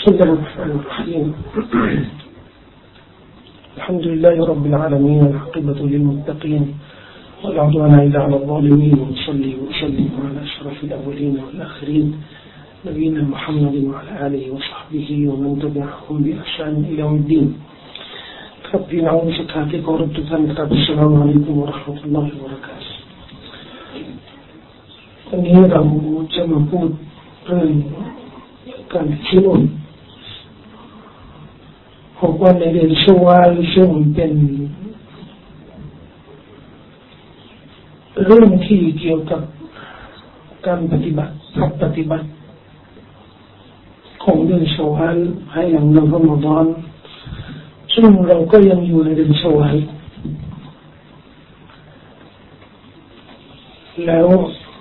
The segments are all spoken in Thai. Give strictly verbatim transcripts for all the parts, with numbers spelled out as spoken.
بسم الله الرحمن الرحيم الحمد لله رب العالمين والعاقبة للمتقين ولا عدوان إلا على الظالمين ونصلي وأسلم على أشرف الأولين والآخرين نبينا محمد وعلى آله وصحبه ومن تبعهم بإحسان إلى يوم الدين ربي نعوذ بك ورد ذنبك السلام عليكم ورحمة الله وبركاته วันนี้เราจะมาพูดเรื่องการชิลุนหกวันในเดือนชวาลซึ่งเป็นเรื่องที่เกี่ยวกับการปฏิบัติทับปฏิบัติของเดือนชวาลให้หลังเดือนรอมฎอนซึ่งเราก็ยังอยู่ในเดือนชวาลแล้ว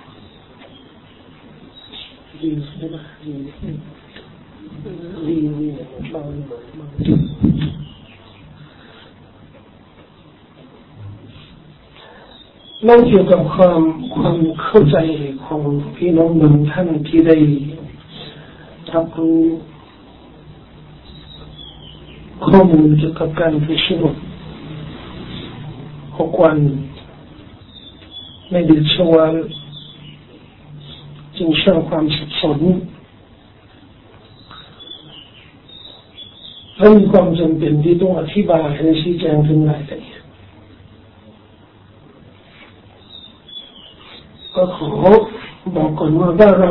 เล่าเกี่ยวกับความความเข้าใจของพี่น้องบางท่านที่ได้รับรู้ข้อมูลเกี่ยวกับการพิชิตหกวันในเดือนชวาลจึงสร้างความสับสนและมีความจำเป็นที่ต้องอธิบายและชี้แจงถึงรายละเอียดก็ขอบอกก่อนว่าว่าเรา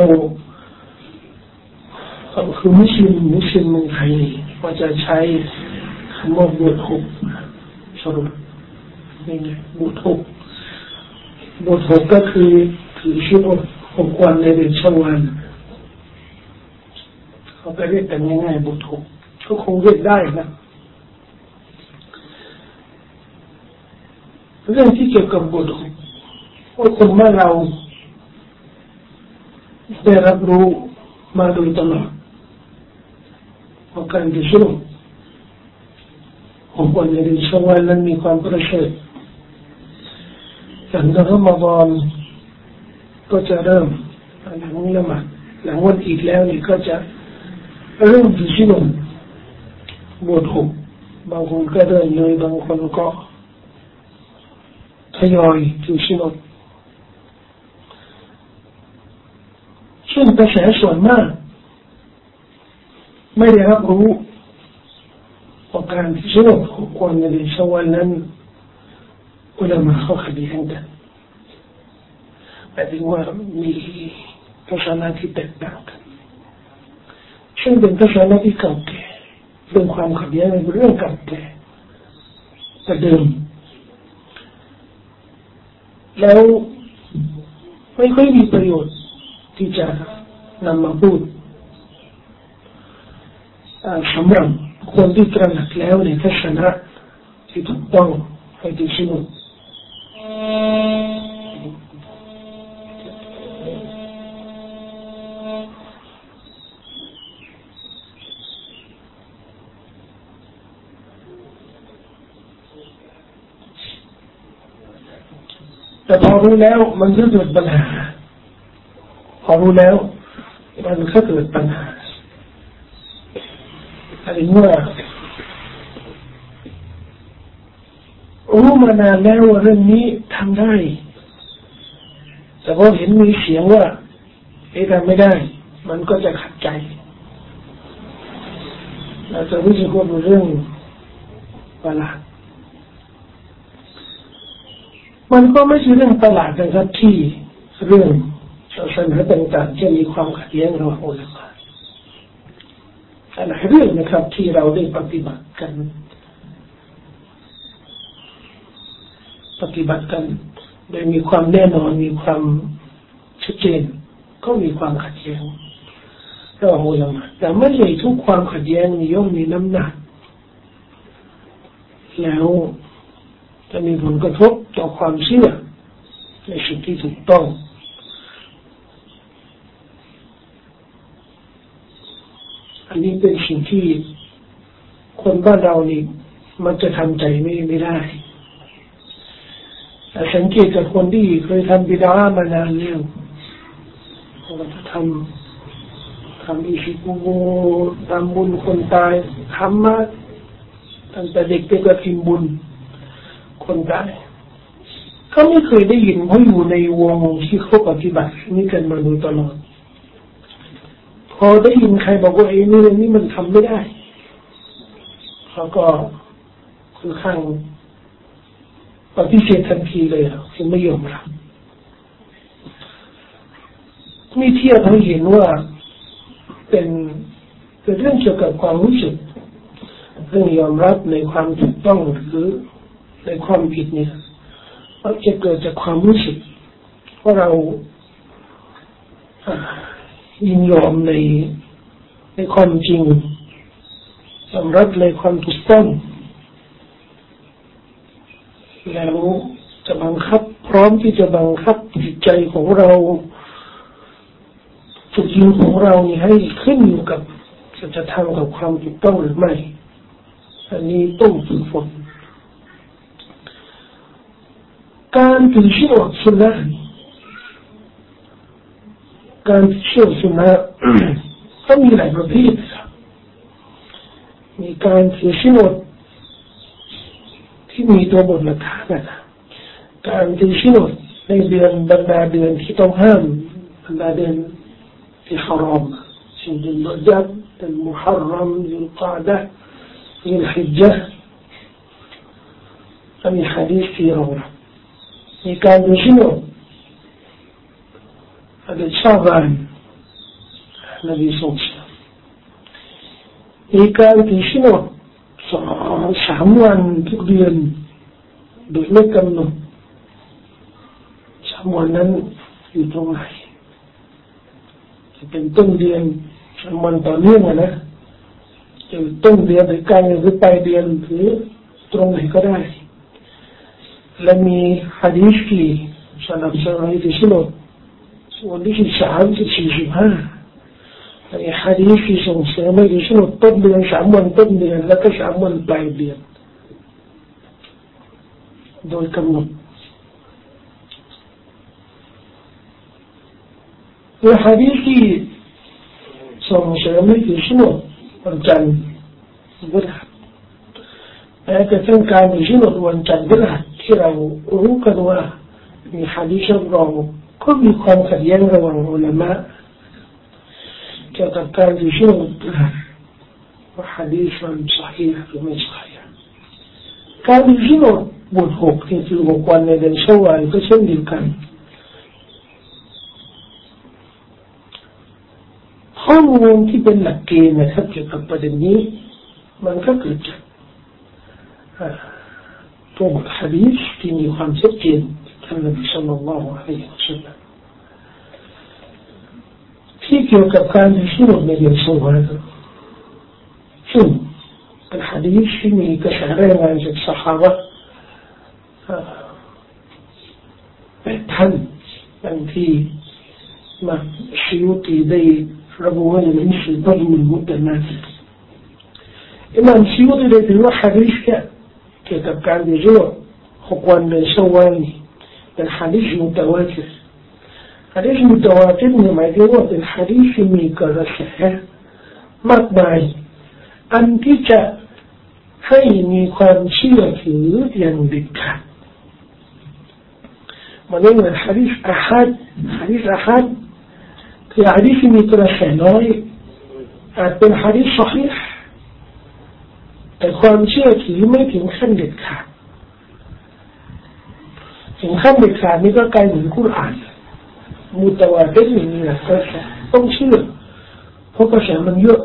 เราคือมุสลิมมุสลิมเมืองไทยว่าจะใช้คำว่าบวชหกสรุปนี่ไงบวชหกบวชหกก็คือถือชีวิตหกวันในเดือนชวาลเขาไปเรียกกันง่ายๆบวชหกก็คงเรียกได้นะเรื่องที่เกี่ยวกับบวชหกว่าคนเมื่อเราได้รับรู้มาโดยตลอดว่าการที่ช่วงหกวันในเดือนชวาลนั้นมีความประเสริฐหลังจากรอมฎอนก็จะเริ่มหลังละหมาดหลังวันอีดแล้วนี่ก็จะเริ่มถือศีลบวชหกบางคนก็เดินเลยบางคนก็ทยอยถือศีลซึ่งกระแสส่วนมากไม่ได้รับรู้ว่าการถือศีลหกวันในเดือนชวาลนั้นอุลามะเขาขัดแย้งกันหมายถึงว่ามีทัศนะที่แตกต่างกันซึ่งเป็นทัศนะที่เก่าแก่เป็นความขัดแย้งในเรื่องเก่าแก่แต่เดิมแล้วไม่ค่อยมีประโยชน์ที่จะนำมาพูดสำหรับคนที่ตระหนักแล้วในทัศนะที่ถูกต้องให้ดีที่สุดแต่พอรู้แล้วมันก็เกิดปัญหาพอรู้แล้วมันก็เกิดปัญหาอะไรว่ารู้มานานแล้วว่าเรื่องนี้ทำได้แต่พอเห็นมีเสียงว่าไอ้ทำไม่ได้มันก็จะขัดใจเราจะรู้สึกว่าเป็นเรื่องประหลาดมันก็ไม่ใช่เรื่องประหลาดนะครับที่เรื่องศาสนาต่างๆจะมีความขัดแย้งระหว่างอุลามะแต่หลายเรื่องนะครับที่เราได้ปฏิบัติกันปฏิบัติกันโดยมีความแน่นอนมีความชัดเจนก็มีความขัดแย้งระหว่างอุลามะแต่ไม่ใช่ทุกความขัดแย้งย่อมมีน้ำหนักแล้วจะมีผลกระทบต่อความเชื่อในสิ่งที่ถูกต้องอันนี้เป็นสิ่งที่คนบ้านเรานี่มันจะทำใจไม่ไม่ได้แต่สังเกตกับคนที่เคยทำบิดามานานแล้วเขาจะทำททำอิชิกุโมทำบุญคนตายทำมาตั้งแต่เด็กก็กินบุญคนตายเขาไม่เคยได้ยินเขาอยู่ในวงที่เขาปฏิบัตินี่กันมาโดยตลอดพอได้ยินใครบอกว่าไอ้นี่นี่มันทำไม่ได้เขาก็ค่อนข้างปฏิเสธทันทีเลยคือไม่ยอมรับมีเทียบให้เห็นว่าเป็นเป็นเรื่องเกี่ยวกับความรู้สึกเรื่องยอมรับในความถูกต้องหรือในความผิดเนี่ยมันจะเกิดจากความรู้สึกว่าเรายินยอมในในความจริงยอมรับในความถูกต้องแล้วจะบังคับพร้อมที่จะบังคับจิตใจของเราจุดยืนของเรานี่ให้ขึ้นอยู่กับจะทำกับความถูกต้องหรือไม่อันนี้ต้องฝึกฝนการถือเชื่อสุนนะการเชื่อสุนนะก็มีหลายประเภทมีการถือเชื่อที่มีตัวบทหลักฐานนะการถือเชื่อในเดือนบรรดาเดือนที่ต้องห้ามบรรดาเดือนที่ฮารอมเช่นเดือนรอญับเดือนมุฮัรรัมเดือนกอฎะเดือนฮิจญะห์ก็มีหะดีษที่รองรับมีการถือเชื่อเดือนชาบานนบีสุลต่านมีการถือเชื่อสองสามวันทุกเดือนโดยไม่กำหนดสามวันนั้นอยู่ตรงไหนจะเป็นต้นเดือนสามวันต่อเนื่องนะจะต้นเดือนหรือกลางหรือปลายเดือนหรือตรงไหนก็ได้และมีหะดีษที่สนับสนุนให้ถือเชื่อส่วนที่สามที่สี่สิบห้าในหะดีษที่ส่งเสริมให้ถือเชื่อต้นเดือนสามวันต้นเดือนแล้วก็สามวันปลายเดือนโดยกำหนดและหะดีษที่ส่งเสริมให้ถือเชื่อวันจันทร์พฤหัสแม้กระทั่งการถือเชื่อวันจันทร์พฤหัสที่เรารู้กันว่ามีหะดีษรองก็มีความขัดแย้งระหว่างอุลามะเกี่ยวกับการถือเชื่อวันพฤหัสว่าหะดีษมันصحيحหรือไม่صحيحการถือเชื่อบทหกที่คือหกวันในเดือนชวาลก็เช่นเดียวกันข้อมูลที่เป็นหลักเกณฑ์นะครับเกี่ยวกับประเด็นนี้มันก็เกิดจากตัวบทหะดีษที่มีความชัดเจนท่านนบีศ็อลลัลลอฮุอะลัยฮิวะซัลลัมที่เกี่ยวกับการถือเชื่อในเดือนชวาลซึ่งเป็นหะดีษที่มีกระแสรายงานจากซอฮาบะห์แปดท่านดังที่มาซิยูตีได้ระบุไว้ในหนังสือบัลมุลมุตตะนาซิรอิมามซิยูตีได้ถือว่าหะดีษเกี่ยวกับการถือเชื่อหกวันเดือนชวาลเป็นหะดีษมุตะวาติรหะดีษมุตะวาติรเนี่ยหมายถึงว่าเป็นหะดีษที่มีกระแสมากมายอันที่จะให้มีความเชื่อถืออย่างเด็ดขาดมันไม่เหมือนหะดีษอะฮัดหะดีษอะฮัดคือหะดีษที่มีกระแสน้อยอาจเป็นหะดีษصحيحแต่ความเชื่อถือไม่ถึงขั้นเด็ดขาดถึงขั้นเด็ดขาดนี่ก็กลายเหมือนกุรอานมุตะวาติรนี่แหละกระแสต้องเชื่อเพราะกระแสมันเยอะ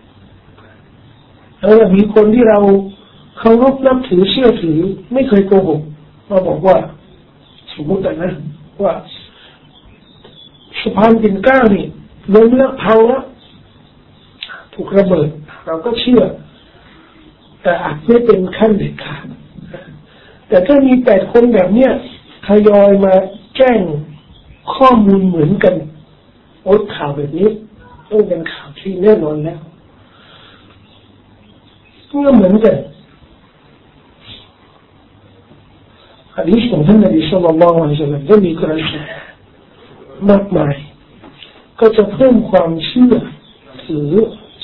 แล้วมีคนที่เราเคารพนับถือเชื่อถือไม่เคยโกหกมาบอกว่าสมมตินะว่าสะพานปิ่นเกล้านี่ล้มแล้วพังแล้วถูกระเบิดเราก็เชื่อแต่อาจไม่เป็นขั้นเด็ดขาดแต่ถ้ามีแปดคนแบบเนี้ยทยอยมาแจ้งข้อมูลเหมือนกันโอ้ข่าวแบบนี้ต้องเป็นข่าวที่แน่นอนแล้วก็เหมือนกันหะดีษของท่านนบีศ็อลลัลลอฮุอะลัยฮิวะซัลลัมได้มีกระแสมากมายก็จะเพิ่มความเชื่อถือ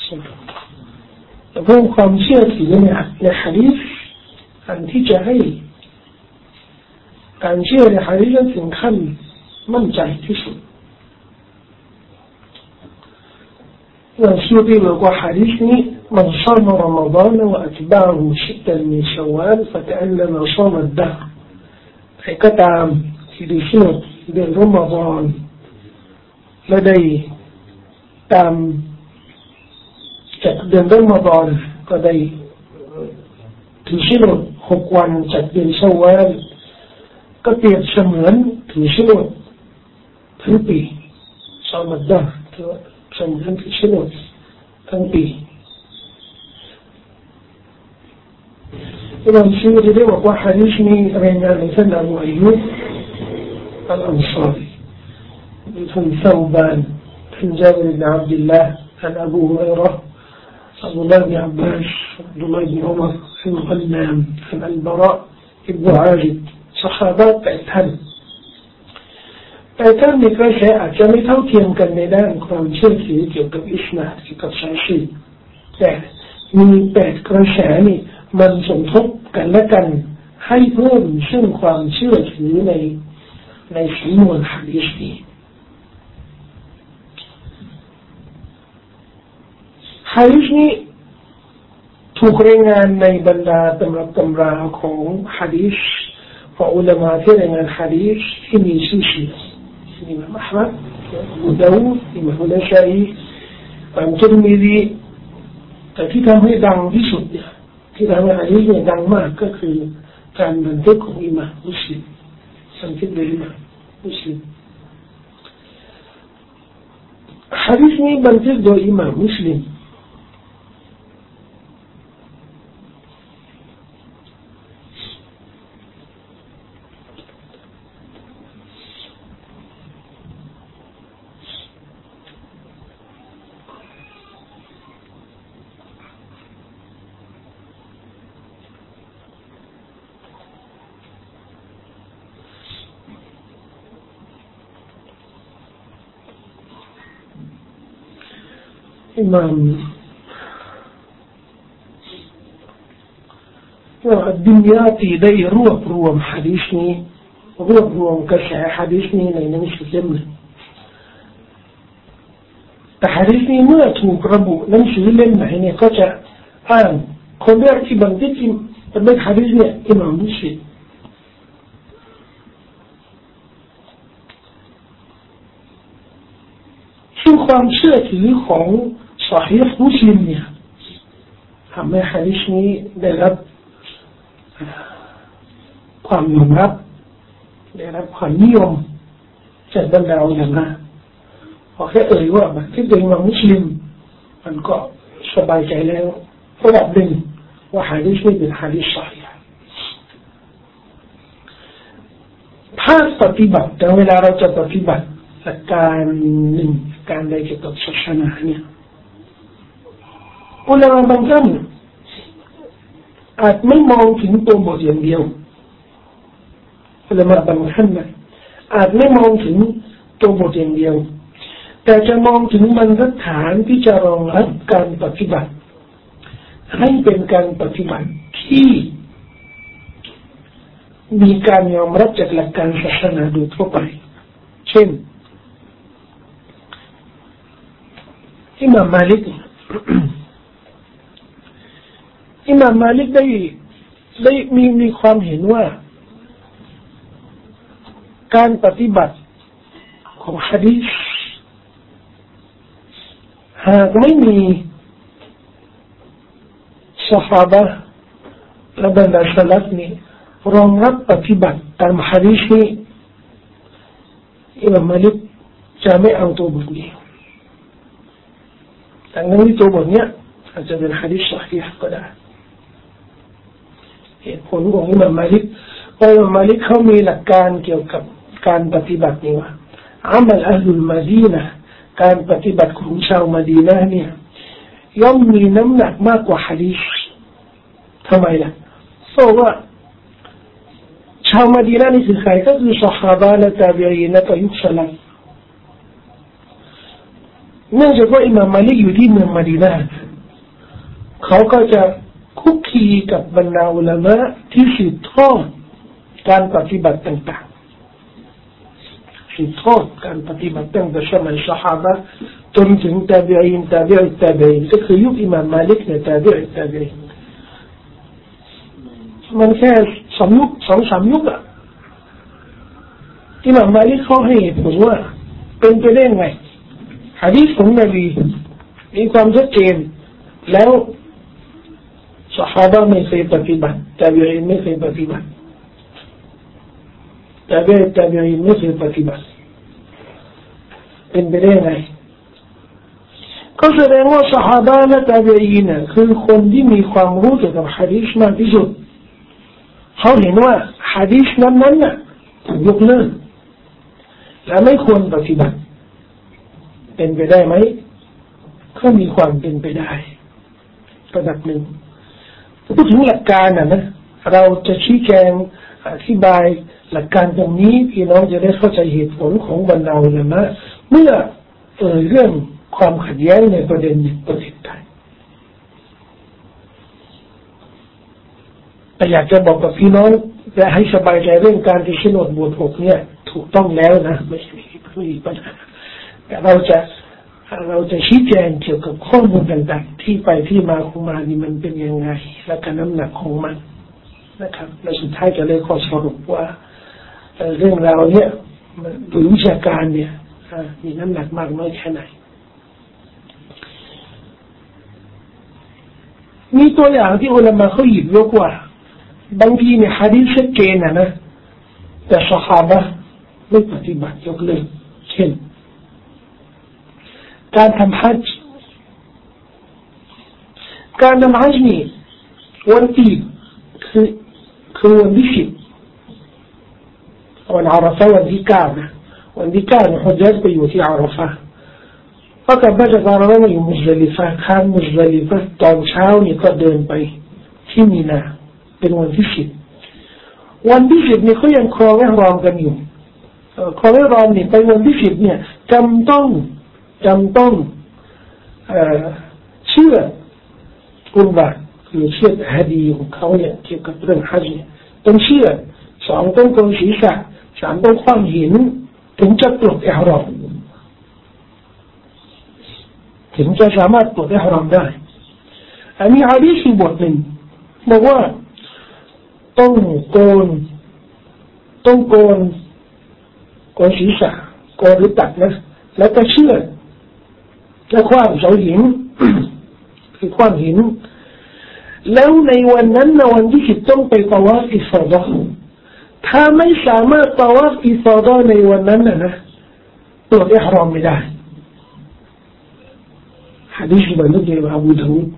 เพิ่มความเชื่อถือเนี่ยในหะดีษอันที่จะให้การเชื่อในหะดีษถึงขั้นมั่นใจที่สุดอย่างที่พี่บอกว่าหะดีษนี้من صام رمضان وأتبعه ستا من شوال فكأنما صام الدهر ใครก็ตามที่ได้ช่วยเดือนรอมฎอนและได้ตามจากเดือนรอมฎอนก็ได้ถือศีลหกวันจากเดือนชาวาลก็เปรียบเสมือนถือศีลทั้งปีซามัดดะถือเสมือนถือศีลทั้งปีอิมามซีรีได้บอกว่าหะดีษนี้รายงานในท่านอบูอัยยูบอัลอันซารีท่านซอบานท่านจาบิรบินอับดุลลาห์ท่านอบูฮุรัยเราะห์อับดุลลาห์บินอับบาสอับดุลลาห์บินอุมัรท่านอัลนามท่านอัลบาระอิบนุอาซิบซอฮาบะห์แปดท่านแปดท่านมีกระแสอาจจะไม่เท่าเทียมกันในด้านความเชื่อถือเกี่ยวกับอิสลามเกี่ยวกับศาสนาแต่มีแปดกระแสนี่มันสมทบกันและกันให้เพิ่มซึ่งความเชื่อถือในในสำนวนหะดีษนี้หะดีษนี้ถูกรายงานในบรรดาตำรับตำราของหะดีษของอุลามะที่รายงานหะดีษที่มีชื่อเสียงอิหม่ามอะห์มัดอบูดาวูดอิหม่ามนัสาอีอิหม่ามติรมิซีแต่ที่ทำให้ดังที่สุดเนี่ยที่ทำให้หะดีษเนี่ยดังมากก็คือการบันทึกของอิหม่ามมุสลิมบันทึกโดยอิหม่ามมุสลิมหะดีษนี้บันทึกโดยอิหม่ามมุสลิมอิหม่ามว่าดุนยาที่ได้รวบรวมหะดีษนี้รวบรวมกระแสหะดีษนี้ในหนังสือเล่มหนึ่งแต่หะดีษนี้เมื่อถูกระบุหนังสือเล่มไหนเนี่ยก็จะอ่านคนแรกที่บันทึกบันทึกหะดีษเนี่ยอิหม่ามมุสลิมซึ่งความเชื่อถือของซอฮีฮ์มุสลิมเนี่ยทำให้หะดีษนี้ได้รับความยอมรับได้รับความนิยมจากบรรดาอุลามะพอแค่เอ่ยว่าบันทึกโดยอิหม่ามมุสลิมมันก็สบายใจแล้วระดับหนึ่งว่าหะดีษนี้เป็นหะดีษซอฮีฮ์ถ้าปฏิบัติแต่เวลาเราจะปฏิบัติหลักการหนึ่งการใดเกี่ยวกับศาสนาเนี่ยอุลามะบางท่านอาจไม่มองถึงตัวบทอย่างเดียวอุลามะบางท่านนะอาจไม่มองถึงตัวบทอย่างเดียวแต่จะมองถึงบรรทัดฐานที่จะรองรับการปฏิบัติให้เป็นการปฏิบัติที่มีการยอมรับจากหลักการศาสนาโดยทั่วไปเช่นอิหม่ามมาลิกอิหม่ามมาลิกได้ได้มีมีความเห็นว่าการปฏิบัติของหะดีษหากไม่มีซอฮาบะห์และบรรดาสลัฟนี้รองรับปฏิบัติตามหะดีษนี้อิหม่ามมาลิกจะไม่เอาตัวบทนี้แต่ในตัวบทเนี้ยอาจจะเป็นหะดีษซอฮีฮ์ก็ได้เหตุผลของอิหม่ามมาลิกว่าอิหม่ามมาลิกเขามีหลักการเกี่ยวกับการปฏิบัตินี่ว่าอามัลอัลลุลมะดีนะห์การปฏิบัติของชาวมะดีนะห์เนี่ยย่อมมีน้ำหนักมากกว่าหะดีษทำไมล่ะเพราะว่าชาวมะดีนะห์นี่คือใครก็คือซอฮาบะห์และตาบีอีนและก็ยุคสลัฟเนื่องจากว่าอิหม่ามมาลิกอยู่ที่เมืองมะดีนะห์เขาก็จะคุกคีกับบรรดาอุลามะที่สืบทอดการปฏิบัติต่างๆสืบทอดการปฏิบัติตั้งแต่สมัยซอฮาบะห์จนถึงตาบีอีนตาบีอีตาบีอีนก็คือยุคอิหม่ามมาลิกเนี่ยตาบีอีตาบีอีนมันแค่สองยุคสองสามยุคอะอิหม่ามมาลิกเขาให้ผลว่าเป็นไปได้ไงหะดีษของนบีมีความชัดเจนแล้วซอฮาบะห์ไม่เคยปฏิบัติตาบีอีนไม่เคยปฏิบัติตาบีอีตาบีอีนไม่เคยปฏิบัติเป็นไปได้ไงก็แสดงว่าซอฮาบะห์และตาบีอีนน่ะคือคนที่มีความรู้เกี่ยวกับหะดีษมากที่สุดเขาเห็นว่าหะดีษนั้นๆน่ะถูกยกเลิกและไม่ควรปฏิบัติเป็นไปได้ไหมก็มีความเป็นไปได้ระดับหนึ่งพูดถึงหลักการน่ะนะเราจะชี้แจงอธิบายหลักการตรงนี้พี่น้องจะได้เข้าใจเหตุผลของบรรดาอุลามะเมื่อเอ่ยเรื่องความขัดแย้งในประเด็นหนึ่งประเด็นใดแต่อยากจะบอกกับพี่น้องจะให้สบายใจเรื่องการที่ชนดบวชหกเนี่ยถูกต้องแล้วนะไม่มีไม่มีปัญหาแต่เราจะเราจะชี้แจงเกี่ยวกับข้อมูลต่างๆที่ไปที่มาของมันนี่มันเป็นยังไงและการน้ำหนักของมันนะครับและสุดท้ายจะเลยขอสรุปว่าเรื่องราวเนี่ยโดยวิชาการเนี่ยมีน้ำหนักมากน้อยแค่ไหนมีตัวอย่างที่อุลามะเขาหยิบยกว่าบางทีเนี่ยหะดีษชัดเจนนะนะแต่ซอฮาบะห์ไม่ปฏิบัติยกเลิกเช่นการทำฮัจญ์การทำฮัจญ์นี่วันอีดคือคือวันที่สิบวันอาราฟะวันที่เก้านะวันที่เก้าเนี่ยฮุจญาจไปอยู่ที่อาราฟะพอกลับมาจากอาราฟะมาอยู่มุซดะลิฟะข้ามมุซดะลิฟะตอนเช้านี่ก็เดินไปที่มีนาเป็นวันที่สิบวันที่สิบนี่เขายังครองอิหรอมกันอยู่ครองอิหรอมนี่ไปวันที่สิบเนี่ยจำต้องจำต้องเชื่อกุรบานคือเชื่อฮะดีของเขาเนี่ยเกี่ยวกับเรื่องฮัจญ์เนี่ยต้องเชื่อสองต้องโกนศีรษะสามต้องคว้างหินถึงจะปลดอิหรอมถึงจะสามารถปลดอิหรอมได้อันนี้หะดีษบทหนึ่งบอกว่าต้องโกนต้องโกนโกนศีรษะโกนหรือตัดนะแล้วก็เชื่อและคว้างเสาหินคือคว้างหินแล้วในวันนั้นในวันที่สิบต้องไปตะวาฟอิฟาดะห์ถ้าไม่สามารถตะวาฟอิฟาดะห์ในวันนั้นนะนะปลดอิหรอมไม่ได้หะดีษบันทึกโดยอบูดาวูด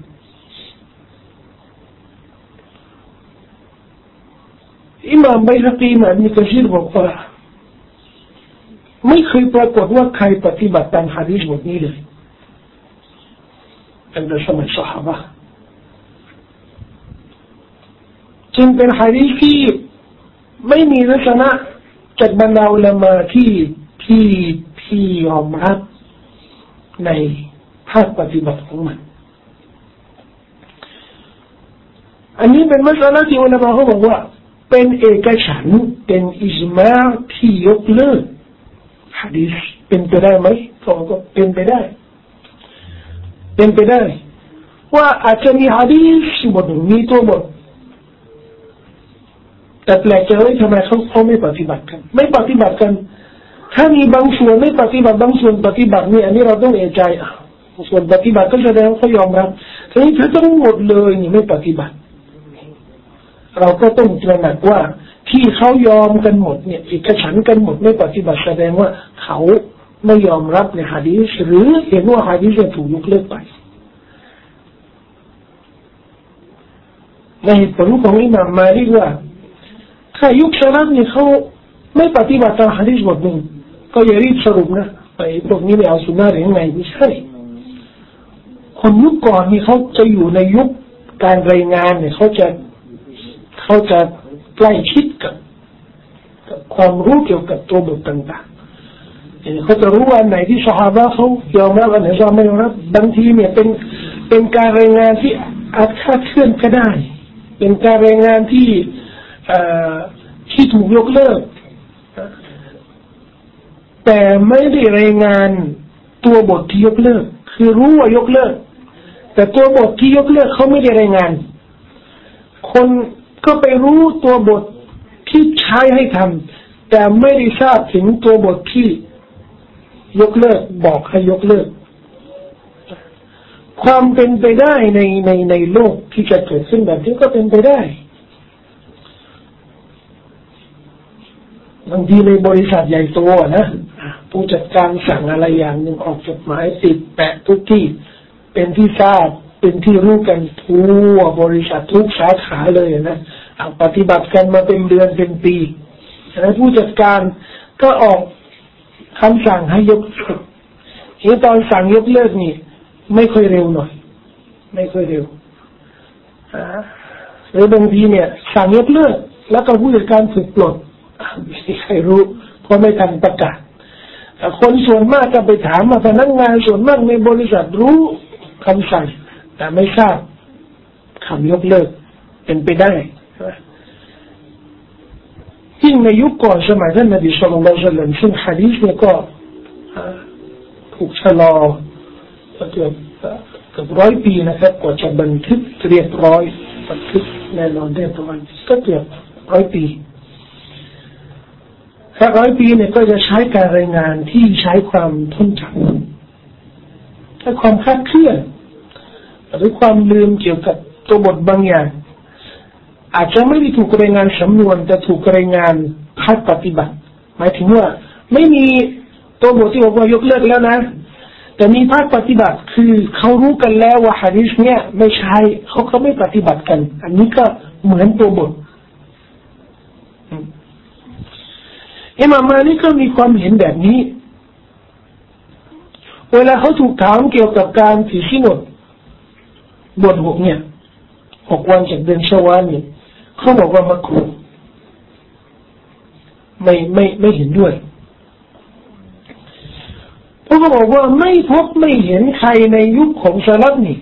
อิหม่ามบัยฮะกีอิบนุกะซีรบอกว่าไม่เคยปรากฏว่าใครปฏิบัติตามหะดีษบทนี้เลยตั้งแต่สมัยซอฮาบะห์จึงเป็นหะดีษที่ไม่มีลักษณะจากบรรดาอุลามะที่ที่ที่ยอมรับในภาคปฏิบัติของมันอันนี้เป็นมัสอะละห์ที่อุลามะเขาบอกว่าเป็นเอกฉันท์เป็นอิจมาอ์ที่ยกเลิกหะดีษเป็นไปได้ไหมเขาก็เป็นไปได้เป็นไปได้ว่าอาจจะมีหะดีษบทหนึ่งมีตัวบทแต่แปลกใจว่าทำไมเขาเขาไม่ปฏิบัติกันไม่ปฏิบัติกันถ้ามีบางส่วนไม่ปฏิบัติบางส่วนปฏิบัติเนี่ยอันนี้เราต้องเอะใจอ่ะส่วนปฏิบัติก็แสดงว่าเขายอมรับทีนี้ถ้าทั้งหมดเลยนี่ไม่ปฏิบัติเราก็ต้องตระหนักว่าที่เขายอมกันหมดเนี่ยเอกฉันท์กันหมดไม่ปฏิบัติแสดงว่าเขาไม่ยอมรับในหะดีษหรือเห็นว่าหะดีษถูกยกเลิกไปในผลของอิหม่ามมาลิกว่าถ้ายุคสลับนี่เขาไม่ปฏิบัติตามหะดีษบทหนึ่งก็อย่ารีบสรุปนะไอ้พวกนี้ไม่เอาสุนนะหรือยังไงไม่ใช่คนยุคก่อนนี่เขาจะอยู่ในยุคการรายงานเนี่ยเขาจะเขาจะใกล้ชิดกับกับความรู้เกี่ยวกับตัวบทต่างๆเขาจะรู้ว่าไหนที่ซอฮาบะห์เขายอมรับอันไหนเขาไม่ยอมรับบางทีเนี่ยเป็นเป็นการรายงานที่อาจคลาดเคลื่อนก็ได้เป็นการรายงานที่ที่ถูกยกเลิกแต่ไม่ได้รายงานตัวบทที่ยกเลิกคือรู้ว่ายกเลิกแต่ตัวบทที่ยกเลิกเขาไม่ได้รายงานคนก็ไปรู้ตัวบทที่ใช้ให้ทำแต่ไม่ได้ทราบถึงตัวบทที่ยกเลิกบอกให้ยกเลิกความเป็นไปได้ในในในโลกที่จะเกิดขึ้นแบบนี้ก็เป็นไปได้บางทีในบริษัทใหญ่โตนะผู้จัดการสั่งอะไรอย่างหนึ่งออกจดหมายติดแปะทุกที่เป็นที่ทราบเป็นที่รู้กันทั่วบริษัททุกสาขาเลยนะปฏิบัติกันมาเป็นเดือนเป็นปีแล้วผู้จัดการก็ออกคำสั่งให้ยกเลิกทีตอนสั่งยกเลิกนี่ไม่ค่อยเร็วหน่อยไม่ค่อยเร็วหรือบางทีเนี่ยสั่งยกเลิกแล้วก็ผู้จัดการถูกปลดไม่มีใครรู้เพราะไม่ทันประกาศคนส่วนมากก็ไปถามมาพนักงานส่วนมากในบริษัทรู้คำสั่งแต่ไม่ทราบคำยกเลิกเป็นไปได้ยิ่งในยุคก่อนสมัยท่านนบีศ็อลลัลลอฮุอะลัยฮิวะซัลลัมซึ่งหะดีษเนี่ยก็ถูกชะลอเกือบเกือบร้อยปีนะครับกว่าจะบันทึกเรียบร้อยบันทึกแน่นอนเรียบร้อยก็เกือบร้อยปีแค่ร้อยปีเนี่ยก็จะใช้การรายงานที่ใช้ความทนจำและความคลาดเคลื่อนหรือความลืมเกี่ยวกับตัวบทบางอย่างอาจจะไม่ได้ถูกรายงานสำนวนแต่ถูกรายงานภาคปฏิบัติหมายถึงว่าไม่มีตัวบทที่บอกว่ายกเลิกแล้วนะแต่มีภาคปฏิบัติคือเขารู้กันแล้วว่าหะดีษเนี่ยไม่ใช่เขาเขาไม่ปฏิบัติกันอันนี้ก็เหมือนตัวบทอิหม่ามมาลิกก็มีความเห็นแบบนี้เวลาเขาถูกถามเกี่ยวกับการถือศีลอดบทหกเนี่ยหกวันจากเดือนชาวาลเนี่ยเขาบอกว่ามักรุไม่ไม่ไม่เห็นด้วยเพราะเขาบอกว่าไม่พบไม่เห็นใครในยุคของซะลัฟนี่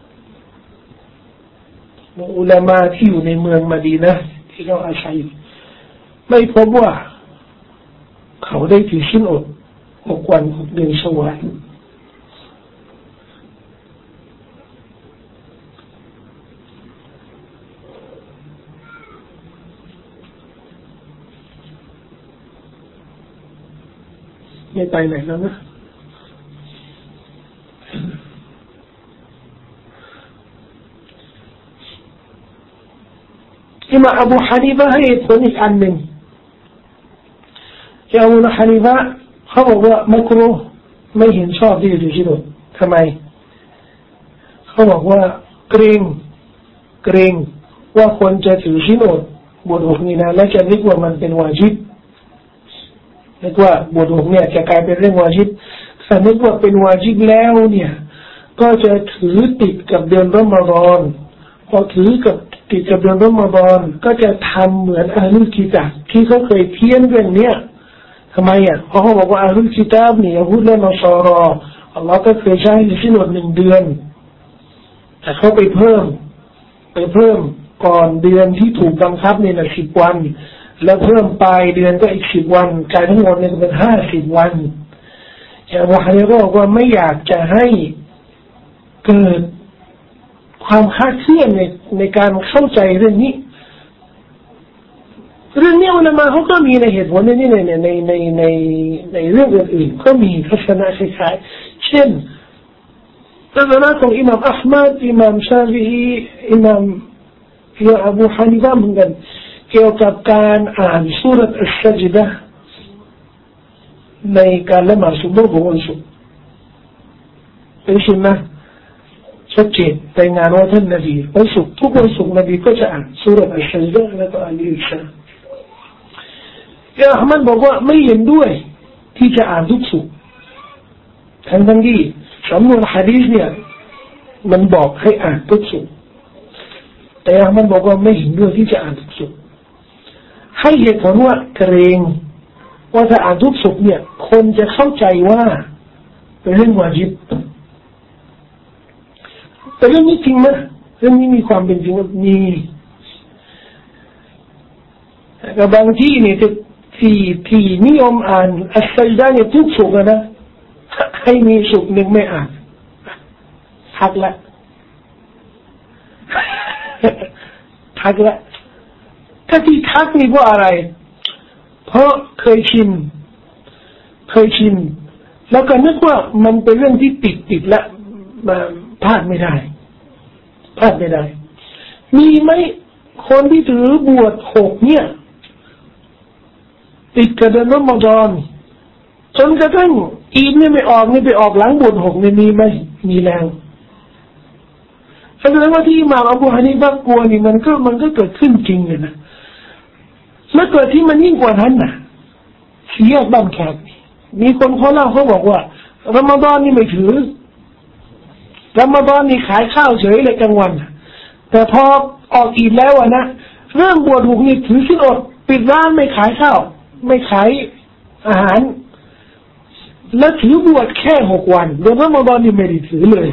อุลามะที่อยู่ในเมืองมะดีนะห์ที่เราอาศัยอยู่ไม่พบว่าเขาได้ถือศีลอดหกวันหกเดือนชาวาลไม่ไปไหนแล้วนะอิมามอบูฮานีฟะให้ผลอีกอันหนึ่งที่อบูฮานีฟะเขาบอกว่ามักรุฮ์ไม่เห็นชอบที่จะถือศีลอดทำไมเขาบอกว่าเกรงเกรงว่าคนจะถือศีลอดบทหกนี้นะและจะนึกว่ามันเป็นวาญิบนึกว่าบทหกเนี่ยจะกลายเป็นเรื่องวาญิบถ้านึกว่าเป็นวาญิบแล้วเนี่ยก็จะถือติดกับเดือนรอมฎอนพอถือกับติดกับเดือนรอมฎอนก็จะทำเหมือนอะห์ลุลกิตาบที่เขาเคยเพี้ยนเรื่องเนี้ยทำไมอ่ะเพราะเขาบอกว่าอะห์ลุลกิตาบเนี่ยยะฮูดและนอศอรออัลลอฮ์ก็เคยใช้ในศีลอดหนึ่งเดือนแต่เขาไปเพิ่มไปเพิ่มก่อนเดือนที่ถูกบังคับเนี่ยนะสิบวันแล้วเพิ่มปลายเดือนก็อีกสิบวันกลายทั้งหมดเนี่ยเป็นห้าสิบวันอย่างอบูฮานีฟะบอกว่าไม่อยากจะให้เกิดความคลาดเคลื่อนในในการเข้าใจเรื่องนี้เรื่องนี้อุลามะเขาก็มีในเหตุผลในนี้ในในในในในเรื่องอื่นๆก็มีทัศนะคล้ายๆเช่นทัศนะของอิหม่ามอัลมัดอิหม่ามชาฟิอีอิหม่ามอบูฮานีฟะเหมือนกันเกี่ยวกับการอ่านซูเราะห์อัสซัจดะห์ในการละหมาดซุบฮ์ของวันศุกร์เป็นสุนนะห์ชัดเจนในงานวันท่านนบีวันศุกร์ทุกวันศุกร์นบีก็จะอ่านซูเราะห์อัสซัจดะห์และก็อ่านอิชาอัลมัดบอกว่าไม่เห็นด้วยที่จะอ่านทุกศุกร์ทั้งทั้งที่สำนวนหะดีษเนี่ยมันบอกให้อ่านทุกศุกร์แต่อัลมัดบอกว่าไม่เห็นด้วยที่จะอ่านทุกศุกร์ให้เหตุผลว่าเกรงว่าถ้าอ่านทุกสุขเนี่ยคนจะเข้าใจว่าเป็นเรื่องวาญิบแต่เรื่องนี้จริงไหมเรื่องนี้มีความเป็นจริงมีแต่บางที่เนี่ยที่ที่นิยมอ่านอัสซัจญะเนี่ยทุกสุขนะให้มีสุขหนึ่งไม่อ่านทักละทักละถ้าที่ทักนี่เพราะอะไรเพราะเคยชินเคยชินแล้วก็นึกว่ามันเป็นเรื่องที่ติดติดละมาพลาดไม่ได้พลาดไม่ได้มีไหมคนที่ถือบวชหกเนี่ยติดกับเดือนรอมฎอนจนกระทั่งอีดเนี่ยไม่ออกนี่ไปออกหลังบวชหกเนี่ยมีไหมมีแล้วแสดงว่าที่อิหม่ามอบูฮานิฟะห์กลัวนี่มันก็มันก็เกิดขึ้นจริงเลยนะแล้วเกิดที่มันยิ่งกว่านั้นนะเสียบ้านแขกมีคนเขาเล่าเขาบอกว่ารอมฎอนนี่ไม่ถือรอมฎอนนี่ขายข้าวเฉยเลยกลางวันแต่พอออกอีดแล้วนะเรื่องบวชหกนี่ถือศีลอดปิดร้านไม่ขายข้าวไม่ขายอาหารแล้วถือบวชแค่หกวันเดือนรอมฎอนนี่ไม่ได้ถือเลย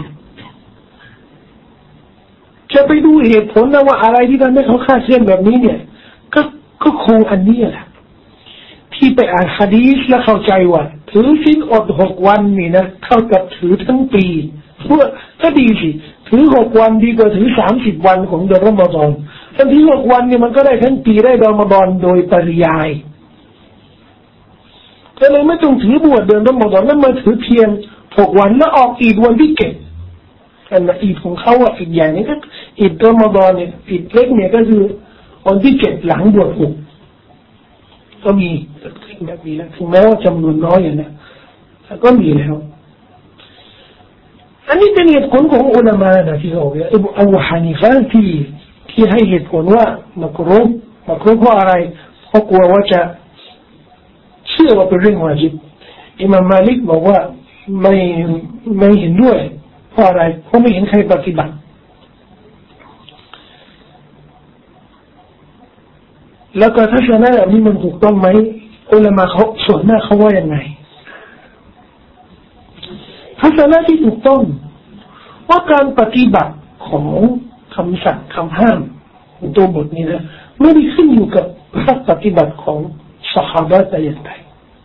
จะไปดูเหตุผลนะว่าอะไรที่ทำให้เขาฆ่าเชื่อแบบนี้เนี่ยก็ก็คงอันนี้แหละที่ไปอ่านหะดีษแล้วเข้าใจว่าถือศีลอดหกวันนี่นะเท่ากับถือทั้งปีเพราะก็ดีสิถือหกวันดีกว่าถือสามสิบวันของเดือนรอมฎอนทั้งที่หกวันเนี่ยมันก็ได้ทั้งปีได้รอมฎอนโดยปริยายก็เลยไม่ต้องถือบวชเดือนรอมฎอนแล้วมาถือเพียงหกวันแล้วออกอีกวันที่เก็บอันนั้นอีกของเขาอ่ะอีกอย่างนี้ก็อีกรอมฎอนเนี่ยอีกเล็กเนี่ยก็คือวันที่เก็บหลังบวชหกก็มีแบบนี้แล้วถึงแม้ว่าจำนวนน้อยอย่างนี้แต่ก็มีแล้วอันนี้เป็นเหตุผลของอุลามะนะที่เขาเนี่ยอบูฮานิฟะห์ที่ที่ให้เหตุผลว่ามักรูฮ์มักรูฮ์เพราะอะไรเพราะกลัวว่าจะเชื่อว่าเป็นเรื่องวาญิบอิหม่ามมาลิกบอกว่าไม่ไม่เห็นด้วยเพราะอะไรเพราะไม่เห็นใครปฏิบัติแล้วก็ทัศนะแบบนี้มันถูกต้องไหมอุลามะเขาส่วนมากเขาว่ายังไงทัศนะที่ถูกต้องว่าการปฏิบัติของคำสั่งคำห้ามตัวบทนี้นะไม่ได้ขึ้นอยู่กับภาคปฏิบัติของซอฮาบะห์แต่อย่างใด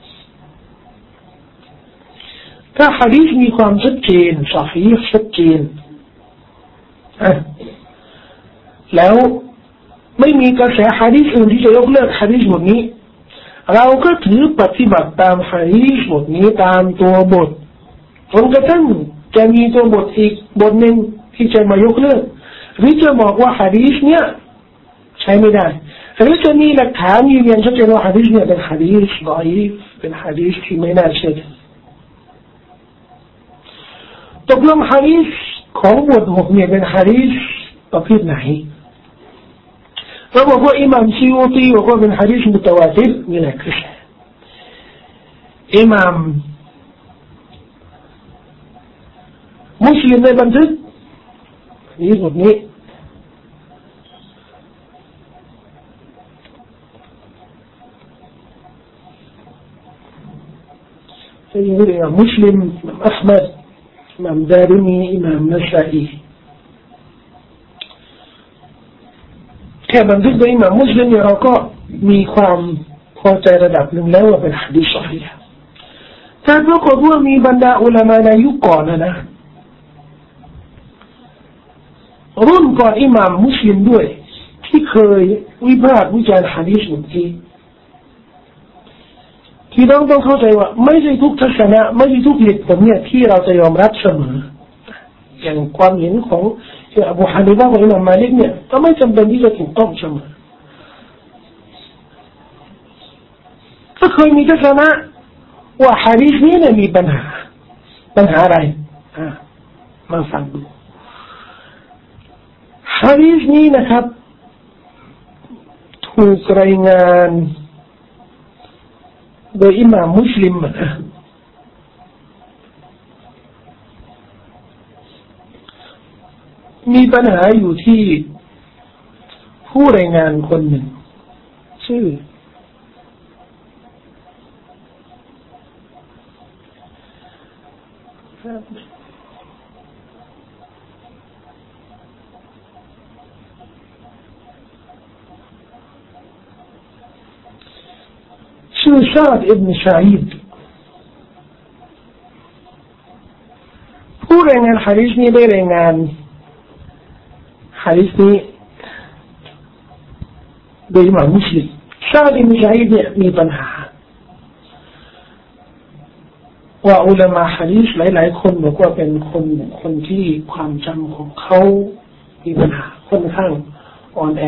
ถ้าหะดีษมีความชัดเจนซอฮีฮ์ชัดเจนอ่ะแล้วไม่มีกระแสหะดีษอื่นที่จะยกเลิกหะดีษบทนี้เราก็ถือปฏิบัติตามหะดีษบทนี้ตามตัวบทจนกระทั่งจะมีตัวบทอีกบทหนึ่งที่จะมายกเลิกหรือจะบอกว่าหะดีษเนี้ยใช้ไม่ได้หรือจะมีหลักฐานยืนยันชัดเจนว่าหะดีษเนี้ยเป็นหะดีษฎออีฟเป็นหะดีษที่ไม่น่าเชื่อตกลงหะดีษของบทหกเนี่ยเป็นหะดีษประเภทไหนเราบอกว่าอิหม่ามซีอูตีบอกว่าเป็นหะดีษมุตะวาติรมีหลายกระแสอิหม่ามมุสลิมได้บันทึกนี้บทนี้ที่อิหม่ามมุสลิมอิหม่ามอัห์มัดอิหม่ามดาริมีอิหม่ามนัสอีแค่บันทึกโดยอิหม่ามมุสลิมเนี่ยเราก็มีความพอใจระดับหนึ่งแล้วว่าเป็นหะดีษซอฮีฮ์แต่ปรากฏว่ามีบรรดาอุลามะในยุคก่อนนะนะรุ่นก่อนอิหม่ามมุสลิมด้วยที่เคยวิพากษ์วิจารณ์หะดีษบทนี้ที่ต้องต้องเข้าใจว่าไม่ใช่ทุกทัศนะไม่ใช่ทุกเหตุผลเนี่ยที่เราจะยอมรับเสมออย่างความเห็นของอบูฮานิฟะห์ของอิหม่ามมาลิกเนี่ยก็ไม่จำเป็นที่จะถูกต้องเสมอก็เคยมีทัศนะว่าหะดีษนี้เนี่ยมีปัญหาปัญหาอะไรอ่ามาฟังดูหะดีษนี้นะครับถูกรายงานโดยอิหม่ามมุสลิมนะมีปัญหาอยู่ที่ผู้รายงานคนหนึ่งชื่อชื่อชาดอิบนุชาอิดผู้รายงานหะดีษนี้ได้รายงานหะดีษนี้โดยอิหม่ามมุสลิมชาดอิบนุชาอิดเนี่ยมีปัญหาว่าอุลามะหะดีษหลายๆคนบอกว่าเป็นคนคนที่ความจำของเขามีปัญหาค่อนข้างอ่อนแอ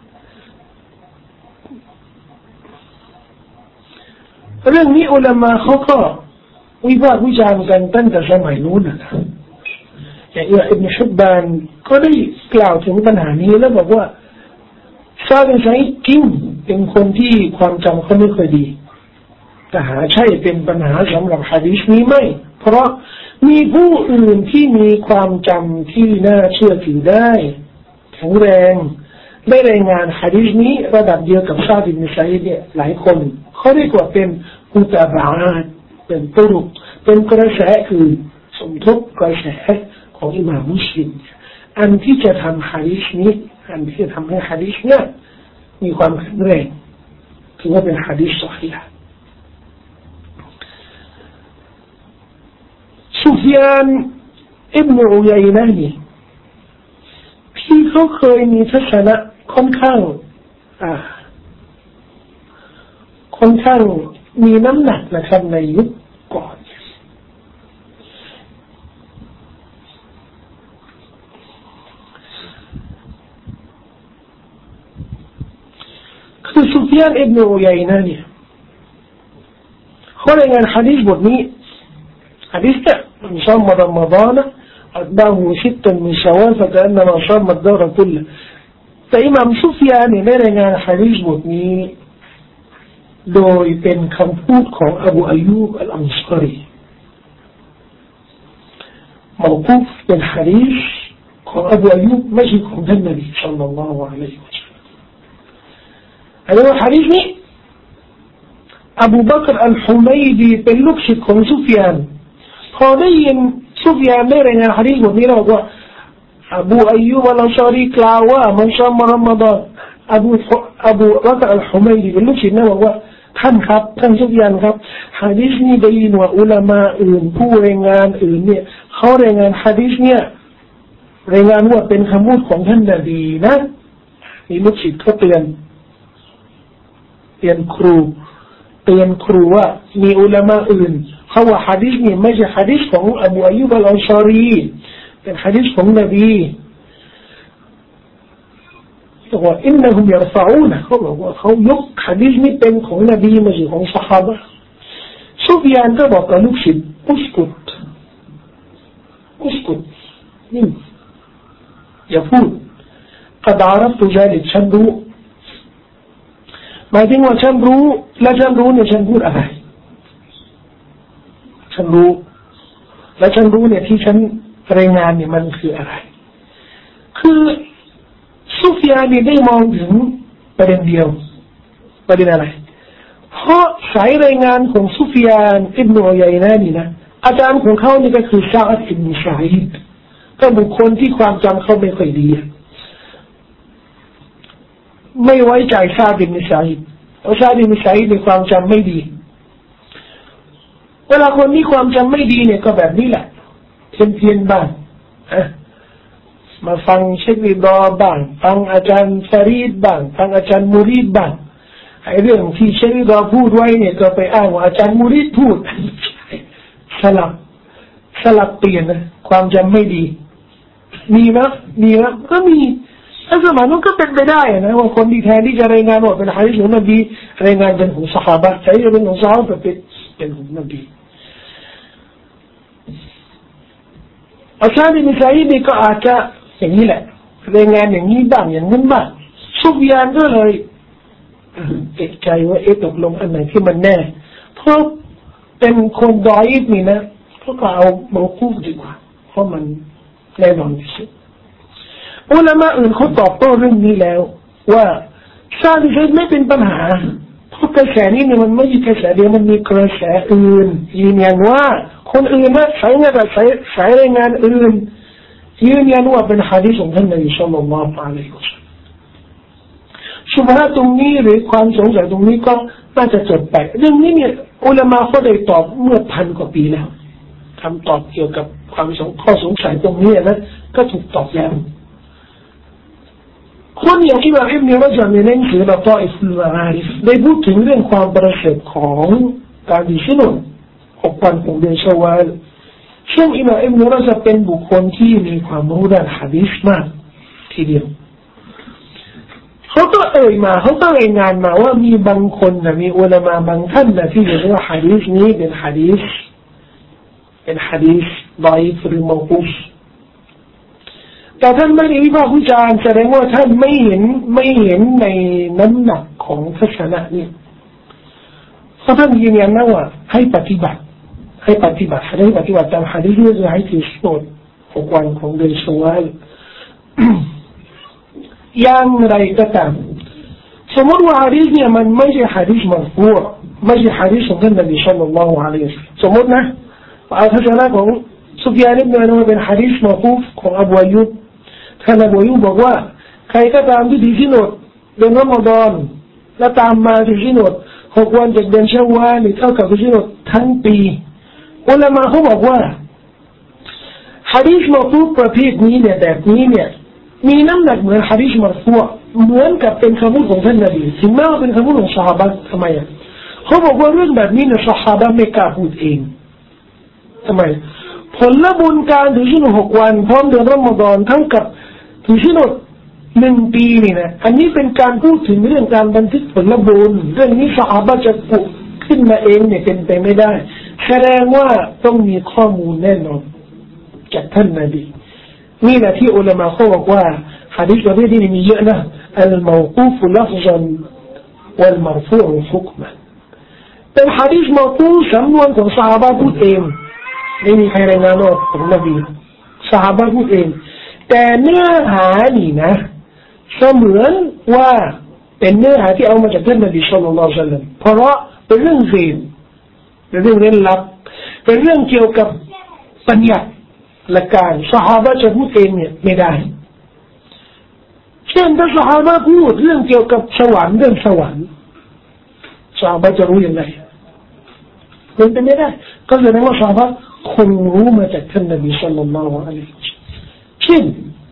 เรื่องนี้อุลามะเขาก็วิพากษ์วิจารณ์กันตั้งแต่สมัยนู้นนะอย่างอิบนุฮิบบานก็ได้กล่าวถึงปัญหานี้แล้วบอกว่าซาบินไซจริงเป็นคนที่ความจำเขาไม่ค่อยดีแต่หาใช่เป็นปัญหาสำหรับหะดีษนี้ไม่เพราะมีผู้อื่นที่มีความจำที่น่าเชื่อถือได้แข็งแรงได้รายงานหะดีษนี้ระดับเดียวกับซาบินไซเนี่ยหลายคนเขาเรียกว่าเป็นอุตบะอาตเป็นตุรุกเป็นกระแสคือสมทบกระแสของอิหม่ามมุสลิมอันที่จะทำหะดีษนี้อันที่จะทำให้หะดีษนี้มีความแข็งแรงถือว่าเป็นหะดีษซอฮีฮ์ซุฟยานอิบนุอุยัยนะห์นี่ที่เขาเคยมีทัศนะค่อนข้างอ่าค่อนข้างมีน้ำหนักนะครับในยุคก่อนคือซุฟยานอิบนุอุยัยนะห์เนี่ยเขารายงานหะดีษบทนี้หะดีษเนี่ยมันصام رمضان أتبعه ستا من شوال فكأنما صام الدهر كله แต่อิหม่ามซุฟยานเนี่ยได้รายงานหะดีษบทนี้โดยเป็นคำพูดของอบูอัยยูบอัลอันซารีมาวกูฟเป็นหะดีษของอบูอัยยูบไม่ใช่ของท่านนบีศ็อลลัลลอฮุอะลัยฮิวะซัลลัมอันนี้หะดีษนี้อบูบักรอัลฮุมัยดีเป็นลูกศิษย์ของซุฟยานพอได้ยินซุฟยานได้รายงานหะดีษบทนี้แล้วว่าอบูอัยยูบอัลอันซารีกล่าวว่ามันซามรอมฎอนอบูอบูบักรอัลฮุมัยดีเป็นลูกศิษย์นะบอกว่าท่านครับท่านซุฟยานครับหะดีษนี้ได้ยินว่าอุลามะอื่นผู้รายงานอื่นเนี่ยเขารายงานหะดีษเนี่ยรายงานว่าเป็นคำพูดของท่านนบีนะมีลูกศิษย์เขาเตือนเตือนครูเตือนครูว่ามีอุลามะอื่นเขาว่าหะดีษนี้ไม่ใช่หะดีษของอบูอัยยูบอัลอันซารีเป็นหะดีษของนบีบอกว่าอินนะฮุมยัรฟะอูนะเขาบอกว่าเขายกหะดีษนี้เป็นของนบีไม่ใช่ของซอฮาบะห์ซุฟยานก็บอกกับลูกศิษย์อุสกุตอุสกุตนิ่งอย่าพูดقد عرفت ذلكฉันรู้หมายถึงว่าฉันรู้และฉันรู้เนี่ยฉันพูดอะไรฉันรู้และฉันรู้เนี่ยที่ฉันรายงานเนี่ยมันคืออะไรคือซุฟยานนี่ได้มองถึงประเด็นเดียวประเด็นอะไรเพราะสายรายงานของซุฟยานอิบนุอุยัยนะห์นี่นะอาจารย์ของเขานี่ก็คือซะอัดอิบนุซะอีดก็บุคคลที่ความจำเขาไม่ค่อยดีไม่ไว้ใจซะอัดอิบนุซะอีดเพราะซะอัดอิบนุซะอีดมีความจำไม่ดีเวลาคนที่ความจำไม่ดีเนี่ยก็แบบนี้แหละเพี้ยนเพี้ยนบ้างอะมาฟังเชคริดอบ้างฟังอาจารย์ฟารีดบ้างฟังอาจารย์มูรีดบ้างไอ้เรื่องที่เชคริดอพูดไว้เนี่ยก็ไปอ้างว่าอาจารย์มูรีดพูดสลับสลับเปลี่ยนนะความจำไม่ดีมีไหมมีไหมก็มีถ้าสมัยนั้นก็เป็นไปได้นะว่าคนที่แทนที่จะรายงานว่าเป็นหะดีษของนบีรายงานเป็นของซอฮาบะห์ใช่เป็นของซอฮาบะห์เป็นเป็นของนบีอาจารย์อิบนุซัยดีก็อาจจะอย่างนี้แหละรายงานอย่างนี้บ้างอย่างนั้นบ้างซุฟยานก็เลยเอกใจว่าเอ๊ะตกลงอันไหนที่มันแน่เพราะเป็นคนดอยฟ์นี่นะเขาก็เอาเมาคูฟดีกว่าเพราะมันแน่นอนที่สุดอุลามะอื่นเขาตอบโต้เรื่องนี้แล้วว่าซาดิษไม่เป็นปัญหาเพราะกระแสนี้เนี่ยมันไม่ใช่กระแสเดียวมันมีกระแสอื่นยืนยันว่าคนอื่นนะสายงานสายสายรายงานอื่นยืนยันว่าเป็นหะดีษของท่านนบีศ็อลลัลลอฮุอะลัยฮิวะซัลลัมชุบฮะตรงนี้หรือความสงสัยตรงนี้ก็น่าจะจบไปเรื่องนี้เนี่ยอุลามะเขาได้ตอบเมื่อพันกว่าปีแล้วคำตอบเกี่ยวกับความสงข้อสงสัยตรงนี้นะก็ถูกตอบแล้วคนอย่างที่ว่าอิบนุรจามในหนังสือละฏออิฟุลมะอาริฟได้พูดถึงเรื่องความประเสริฐของการดิชิโนหกวันของเดือนชาวาลซึ่งอิมามอิบนุรจามเป็นบุคคลที่มีความรู้ด้านหะดีษมากทีเดียวเขาก็เอ่ยมาเขาก็รายงานมาว่ามีบางคนนะมีอุลามะบางท่านนะที่เรียกว่าหะดีษนี้เป็นหะดีษเป็นหะดีษฎออีฟหรือมอกูฟแต่ท่านไม่ได้วิพากษ์วิจารณ์แสดงว่าท่านไม่เห็นไม่เห็นในน้ำหนักของทัศนะนี้เพราะท่านยืนยันนะว่าให้ปฏิบัติให้ปฏิบัติให้ปฏิบัติตามหะดีษนี้คือให้ถือศีลอดหกวันของเดือนชาวาลอย่างไรก็ตามสมมติว่าหะดีษเนี่ยมันไม่ใช่หะดีษมัรฟูอ์ไม่ใช่หะดีษของท่านนบีศ็อลลัลลอฮุอะลัยฮิวะซัลลัมสมมตินะเอาทัศนะของซุฟยานอิบนุอัยย์เป็นหะดีษมอกูฟของอบูอัยยูบท่านอบูอัยยูบบอกว่าใครก็ตามที่ถือศีลอดเดือนรอมฎอนและตามมาถือศีลอดหกวันจากเดือนชาวาลเท่ากับถือศีลอดทั้งปีอุลามะเขาบอกว่าหะดีษมอกูฟประเภทนี้เนี่ยแบบนี้เนี่ยมีน้ำหนักเหมือนหะดีษมัรฟูอ์เหมือนกับเป็นคำพูดของท่านนบีถึงแม้ว่าเป็นคำพูดของซอฮาบะห์ทำไมอ่ะเขาบอกว่าเรื่องแบบนี้เนี่ยซอฮาบะห์ไม่กล้าพูดเองทำไมผลบุญการถือศีลหกวันพร้อมเดือนรอมฎอนเท่ากับถือศีลหนึ่งปีนี่นะอันนี้เป็นการพูดถึงเรื่องการบันทึกผลบุญเรื่องนี้ซอฮาบะห์จะพูดขึ้นมาเองเนี่ยเป็นไปไม่ได้แสดงว่าต้องมีข้อมูลแน่นอนจากท่านนบีนี่แหละที่อุลามะเขาบอกว่าหะดีษประเภทนี้มีเยอะนะอัลมอกูฟลัฟซันวัลมัรฟูอ์ฮุกมันเป็นหะดีษมอกูฟสำนวนของซอฮาบะห์พูดเองไม่มีใครรายงานว่าของนบีซอฮาบะห์พูดเองแต่เนื้อหานี่นะเสมือนว่าเป็นเนื้อหาที่เอามาจากท่านนบีศ็อลลัลลอฮุอะลัยฮิวะซัลลัมเพราะเป็นเรื่องศีลเป็นเรื่องเร้นลับเป็นเรื่องเกี่ยวกับปัญญาและการซอฮาบะห์จะพูดเองเนี่ยไม่ได้เช่นถ้าซอฮาบะห์พูดเรื่องเกี่ยวกับสวรรค์เรื่องสวรรค์ซอฮาบะห์จะรู้ยังไงเป็นไปไม่ได้ก็แสดงว่าซอฮาบะห์คงรู้มาจากท่านนบีศ็อลลัลลอฮุอะลัยฮิวะซัลลัมเช่น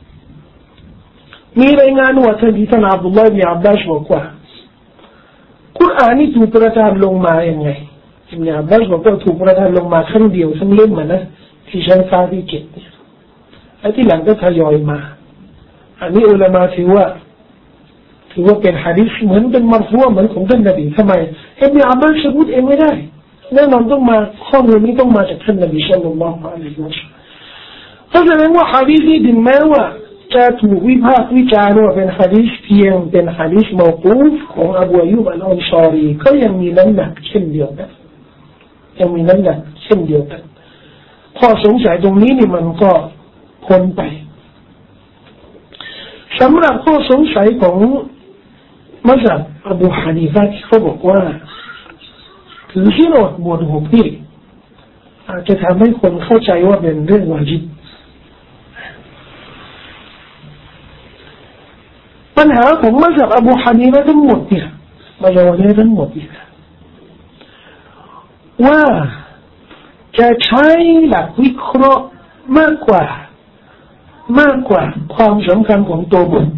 มีรายงานว่าท่านที่ท่านอับดุลลอฮ์อิบนุอับบาสบอกว่ากุรอานนี่ถูกประทานลงมาอย่างไงอิบนุอับบาสบอกว่าถูกประทานลงมาครั้งเดียวทั้งเล่มมันนะที่ชั้นฟ้าที่เจ็ดเนี่ยไอ้ที่หลังก็ทยอยมาอันนี้อุลามะถือว่าถือว่าเป็นหะดีษเหมือนเป็นมัรฟูอ์เหมือนของท่านนบีทำไมอิบนุอับบาสพูดเองไม่ได้แน่นอนต้องมาข้อมูลนี้ต้องมาจากท่านนบีศ็อลลัลลอฮุอะลัยฮิวะซัลลัมเพราะฉะนั้นว่าหะดีษนี้ถึงแม้ว่าจะถูกวิพากษ์วิจารณ์ว่าเป็นหะดีษเพียงเป็นหะดีษมอกูฟของอบูอัยยูบอัลอันซอรีก็ยังมีน้ำหนักเช่นเดียวกันยังมีน้ำหนักเช่นเดียวกันข้อสงสัยตรงนี้นี่มันก็พ้นไปสำหรับข้อสงสัยของมัซฮับอบูฮานีฟะห์ที่เขาบอกว่าถือศีลอดบวชหกปีอาจจะทำให้คนเข้าใจว่าเป็นเรื่องวาญิบปัญหาของมัซฮับอบูฮานีฟะห์ทั้งหมดเนี่ยมาจากอะไรทั้งหมดเนี่ยว่าจะใช้หลักวิเคราะห์มากกว่ามากกว่าความสำคัญของตัวบท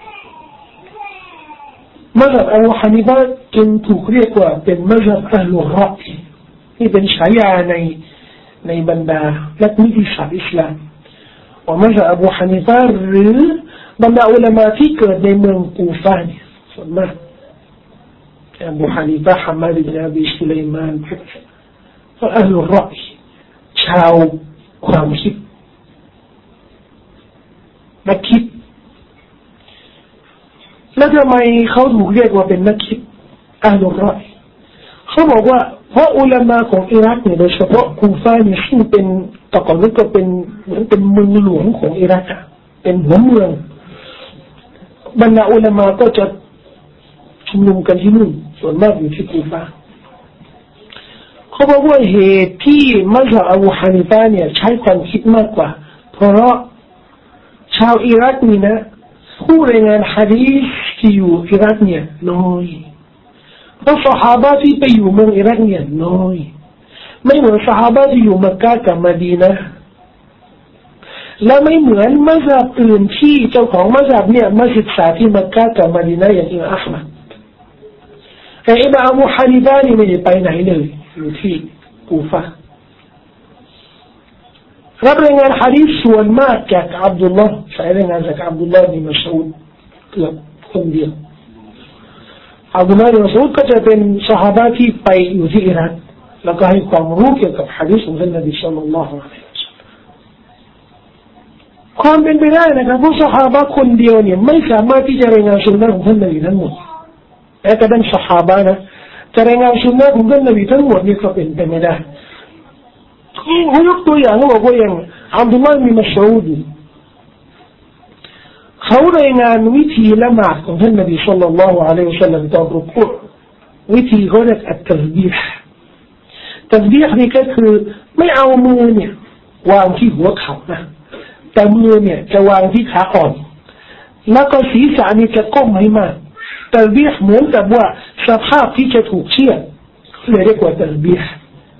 มัซฮับอบูฮานีฟะห์จึงถูกเรียกว่าเป็นมัซฮับอัลลุรอ์ที่เป็นฉายาในในบรรดานักวิทยาศาสตร์อิสลามว่ามัซฮับอบูฮานีฟะห์หรือบรรดาอุลามะที่เกิดในเมืองกูฟาเนี่ยส่วนมากอบูฮานีฟะห์ ฮัมมัด อิบนุ อบี ซุลัยมานก็อัลลุรอ์ชาวความคิดนักคิดแล้วทำไมเขาถูกเรียกว่าเป็นนักคิดอัลลุรอ์เขาบอกว่าเพราะอุลามะของอิรักเนี่ยโดยเฉพาะกูฟาเนี่ยซึ่งเป็นตะกอนนี้ก็เป็นเหมือนเป็นเมืองหลวงของอิรักเป็นหัวเมืองบรรดาอุลามะก็จะชุมนุมกันที่นู่นส่วนมากอยู่ที่กูฟาเขาบอกว่าเหตุที่มัซฮับอบูฮานิฟะห์เนี่ยใช้ความคิดมากกว่าเพราะชาวอิรักนี่นะผู้รายงานหะดีษที่อยู่อิรักเนี่ยน้อยเพราะซอฮาบะห์ที่ไปอยู่เมืองอิรักเนี่ยน้อยไม่เหมือนซอฮาบะห์ที่อยู่มักกะฮ์กับมะดีนะห์และไม่เหมือนมัซฮับอื่นที่เจ้าของมัซฮับเนี่ยมาศึกษาที่มักกะฮ์กับมะดีนะห์อย่างอิหม่ามอะห์มัดแต่อิหม่ามอบูฮานิฟะห์นี่ไม่ได้ไปไหนเลยอยู่ที่กูฟะห์รับรายงานหะดีษส่วนมากจากอับดุลลอฮ์ใช้รายงานจากอับดุลลอฮ์บินมัสอูดเกือบคนเดียวอับดุลลอฮ์บินมัสอูดก็จะเป็นซอฮาบะห์ที่ไปอยู่ที่อิรักแล้วก็ให้ความรู้เกี่ยวกับหะดีษของท่านนบีศ็อลลัลลอฮุอะลัยฮิวะซัลลัมความเป็นไปได้นะครับผู้ซอฮาบะห์คนเดียวเนี่ยไม่สามารถที่จะรายงานสุนนะของท่านนบีทั้งหมดแต่กระทั่งซอฮาบะห์นะจะรายงานสุนนะของท่านนบีทั้งหมดนี่ก็เป็นไปไม่ได้เขายกตัวอย่างเขาบอกว่าอย่างอับดุลลอฮ์บินมัสอูดเขารายงานวิธีละหมาดของท่านนบีศ็อลลัลลอฮุอะลัยฮิวะซัลลัมตอนรุกูอ์วิธีเขาเรียกอัตตัสบีฮ์ตัสบีฮ์นี่ก็คือไม่เอามือเนี่ยวางที่หัวเข่านะแต่มือเนี่ยจะวางที่ขาอ่อนแล้วก็ศีรษะนี่จะก้มให้มากตัสบีฮ์เหมือนกับว่าสภาพที่จะถูกเชือดเลยเรียกว่าตัสบีฮ์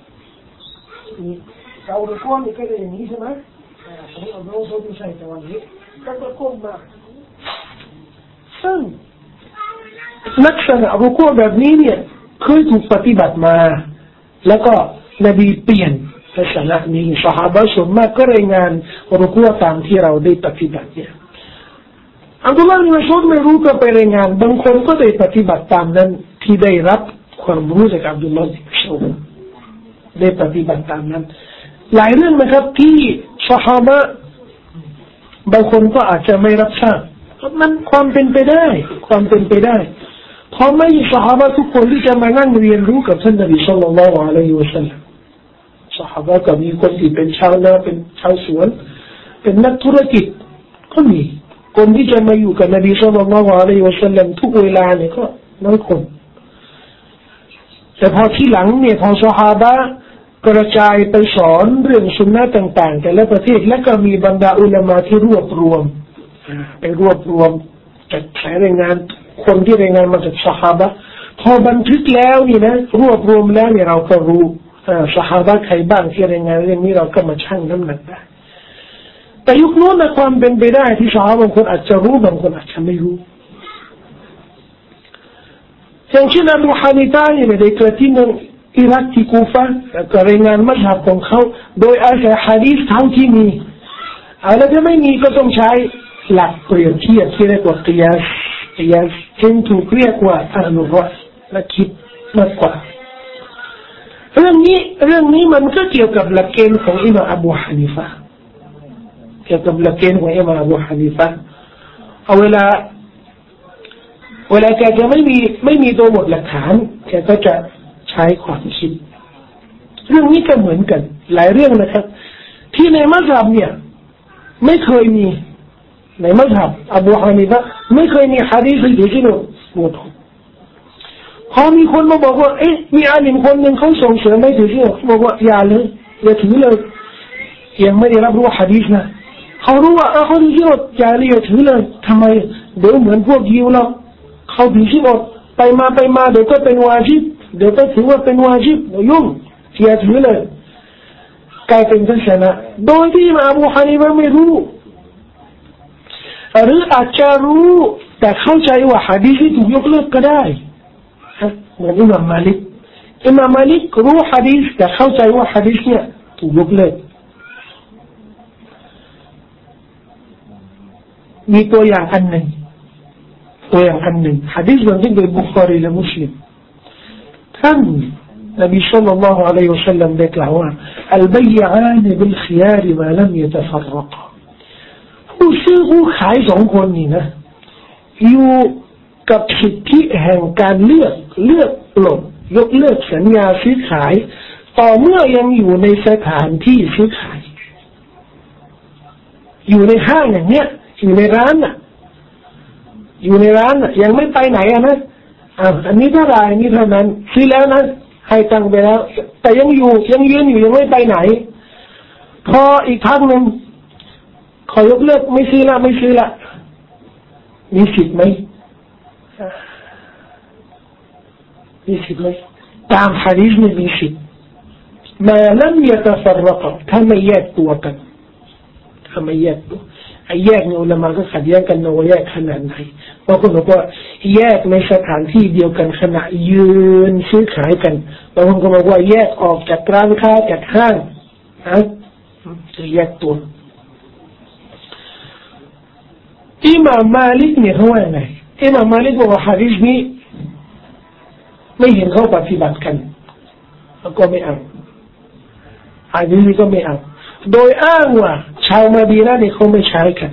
เราดูก้นนี่ก็จะอย่างนี้ใช่ไหมผมเอาโน้ตดูใส่แต่วันนี้ก็จะก้มมาซึ่งลักษณะรุกูแบบนี้เนี่ยเคยถูกปฏิบัติมาแล้วก็นบีเปลี่ยนลักษณะนี้ซอฮาบะห์ส่วนมากก็รายงานรุกูตามที่เราได้ปฏิบัติเนี่ยอับดุลลอฮ์บินมัสอูดไม่รู้ก็ไปรายงานบางคนก็ได้ปฏิบัติตามนั้นที่ได้รับความรู้จากอับดุลลอฮ์บินมัสอูดได้ปฏิบัติตามนั้นหลายเรื่องนะครับที่ซอฮาบะห์บางคนก็อาจจะไม่รับทราบมันความเป็นไปได้ความเป็นไปได้เพราะไม่ซอฮาบะห์ทุกคนที่จะมานั่งเรียนรู้กับท่านนบีศ็อลลัลลอฮุอะลัยฮิวะซัลลัมซอฮาบะห์ก็มีคนที่เป็นชาวนาเป็นชาวสวนเป็นนักธุรกิจก็มีคนที่จะมาอยู่กับนบีศ็อลลัลลอฮุอะลัยฮิวะซัลลัมทุกเวลาเนี่ยก็น้อยคนแต่พอที่หลังเนี่ยพอซอฮาบะห์กระจายไปสอนเรื่องสุนนะต่างๆแต่ละประเทศและก็มีบรรดาอุลามะที่รวบรวมไปรวบรวมจากสายรายงานคนที่รายงานมาจากซอฮาบะห์พอบันทึกแล้วนี่นะรวบรวมแล้วเนี่ยเราก็รู้ซอฮาบะห์ใครบ้างที่รายงานเรื่องนี้เราก็มาชั่งน้ำหนักได้แต่ยุคนู้นนะความเป็นไปได้ที่ซอฮาบะห์บางคนอาจจะรู้บางคนอาจจะไม่รู้อย่างเช่นอบูฮานิฟะห์เนี่ยได้เกิดที่เมืองอิรักที่กูฟะห์ก็รายงานมัซฮับของเขาโดยอาศัยหะดีษเท่าที่มีอะไรที่ไม่มีก็ต้องใช้หลักเปรียบเทียบที่เรียกว่ากิยาสกิยาสซึ่งถูกเรียกว่าอัลรอและคิดมากกว่าเรื่องนี้เรื่องนี้มันก็เกี่ยวกับหลักเกณฑ์ของอิหม่ามอบูฮานิฟะห์เกี่ยวกับหลักเกณฑ์ของอิหม่ามอบูฮานิฟะห์เอาเวลาเวลาแกจะไม่มีไม่มีตัวบทหลักฐานแกก็จะใช้ความคิดเรื่องนี้ก็เหมือนกันหลายเรื่องนะครับที่ในมัซฮับเนี่ยไม่เคยมีในมัซฮับอบูฮานิฟะห์ไม่เคยมีหะดีษที่ที่โน้หมดพอมีคนมาบอกว่าเอ๊ะมีอาลิมคนหนึ่งเขาส่งเสริมไม่ถือที่โน้บอกว่าอย่าเลยอย่าถือเลยยังไม่ได้รับรู้หะดีษนะเขารู้ว่าเออเขาถือที่โน้อย่าเลยอย่าถือเลยทำไมเดี๋ยวเหมือนพวกยิวเราเขาถือที่โน้ไปมาไปมาเดี๋ยวก็เป็นวาญิบเดี๋ยวก็ถือว่าเป็นวาญิบเดี๋ยวยุ่งอย่าถือเลยกลายเป็นทัศนะโดยที่อบูฮานิฟะห์ไม่รู้หรืออาจจะรู้แต่เข้าใจว่าหะดีษที่ถูกยกเลิกก็ได้เหมือนอิหม่ามมาลิกอิหม่ามมาลิกรู้หะดีษแต่เข้าใจว่าหะดีษเนี่ยถูกยกเลิกมีตัวอย่างอันหนึ่งตัวอย่างอันหนึ่งหะดีษบันทึกโดยบุคอรีและมุสลิมท่านนบีศ็อลลัลลอฮุอะลัยฮิวะซัลลัมได้กล่าวว่าอัลบัยอานบิลคิยาริมาลัมยะตะฟัรรกผู้ซื้อผู้ขายสองคนนี่นะอยู่กับสิทธิแห่งการเลือกเลือกปลดยกเลิกสัญญาซื้อขายต่อเมื่อยังอยู่ในสถานที่ซื้อขายอยู่ในห้างอย่างเนี้ยอยู่ในร้านน่ะอยู่ในร้านน่ะยังไม่ไปไหนอ่ะนะอ่าอันนี้เท่าไหร่อันนี้เท่านั้นซื้อแล้วนะให้ตังค์ไปแล้วแต่ยังอยู่ยังยืนอยู่ยังไม่ไปไหนพออีกพักหนึ่งขอยกเลิกไม่ซื้อละไม่ซื้อละมีสิทธิ์ไหมมีสิทธิ์ไหมตามหะดีษนี่มีสิทธิ์มาลัมยะตะฟัรรกะถ้าไม่แยกตัวกันถ้าไม่แยกตัวไอ้แยกเนี่ยอุลามะก็ขัดแย้งกันนะว่าแยกขนาดไหนบางคนบอกว่าแยกในสถานที่เดียวกันขณะยืนซื้อขายกันบางคนก็บอกว่าแยกออกจากร้านค้าจากห้างนะจะแยกตัวอิหม่ามมาลิกเนี่ยเขาว่าไงอิหม่ามมาลิกบอกว่าหะดีษนี้ไม่เห็นเขาปฏิบัติกันแล้วก็ไม่เอาหะดีษนี้ก็ไม่เอาโดยอ้างว่าชาวมะดีนะห์เนี่ยเขาไม่ใช้กัน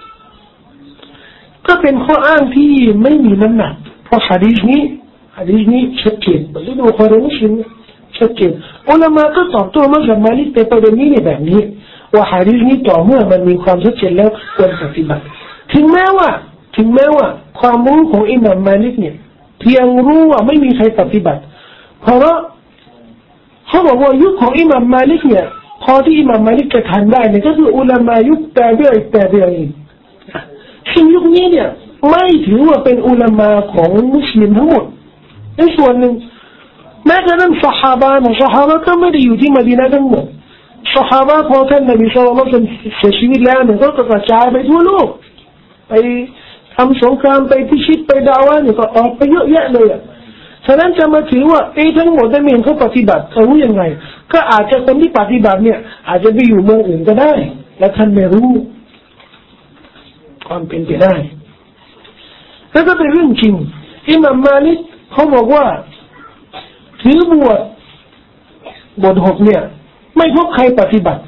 ก็เป็นข้ออ้างที่ไม่มีน้ำหนักเพราะหะดีษนี้หะดีษนี้ชัดเจนบรรลุบุคอรีมุสลิมชัดเจนอุลามะก็ตอบโต้มัซฮับมาลิกในประเด็นนี้ในแบบนี้ว่าหะดีษนี้ต่อเมื่อมันมีความชัดเจนแล้วควรปฏิบัติถึงแม้ว่าถึงแม้ว่าความรู้ของอิหม่ามมาลิกเนี่ยเพียงรู้ว่าไม่มีใครปฏิบัติเพราะเขาบอกว่ายุคของอิหม่ามมาลิกเนี่ยพอที่อิหม่ามมาลิกจะทันได้เนี่ยก็คืออุลามะยุคตาบิอีตาบิอีนซึ่งยุคนี้เนี่ยไม่ถือว่าเป็นอุลามะของมุสลิมทั้งหมดในส่วนหนึ่งแม้กระทั่งซอฮาบะห์ซอฮาบะห์ก็ไม่ได้อยู่ที่มะดีนะห์ทั้งหมดซอฮาบะห์พอท่านนบีศ็อลลัลลอฮุอะลัยฮิวะซัลลัมเสียชีวิตแล้วเนี่ยก็กระจายไปทั่วโลกไปทำสงครามไปพิชิตไปดาวะเนี่ยก็ออกไปเยอะแยะเลยอ่ะฉะนั้นจะมาถือว่าไอ้ทั้งหมดได้ไม่เห็นเขาปฏิบัติเขารู้ยังไงก็อาจจะคนที่ปฏิบัติเนี่ยอาจจะไปอยู่เมืองอื่นก็ได้และท่านไม่รู้ความเป็นไปได้แล้วก็เป็นเรื่องจริงอิหม่ามมาลิกเขาบอกว่าถือบวชบทหกเนี่ยไม่พบใครปฏิบัติ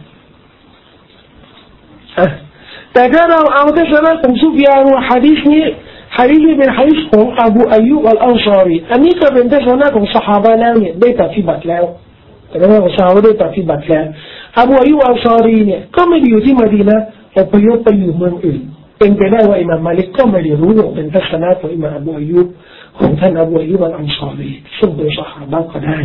แต่ถ้าเราเอาทัศนะของซุฟยานว่าหะดีษนี้หะดีษนี้เป็นหะดีษของอบูอัยยูบอัลอันซารีอันนี้ก็เป็นทัศนะของซอฮาบะห์แล้วเนี่ยได้ปฏิบัติแล้วแต่ว่าของซอฮาบะห์ได้ปฏิบัติแล้วอบูอัยยูบอัลอันซารีเนี่ยก็ไม่ได้อยู่ที่มะดีนะห์อพยพไปอยู่เมืองอื่นเป็นไปได้ว่าอิหม่ามมาลิกก็ไม่ได้รู้ว่าเป็นทัศนะของอิหม่ามอบูอัยยูบของท่านอบูอัยยูบอัลอันซารีซึ่งเป็นซอฮาบะห์ก็ได้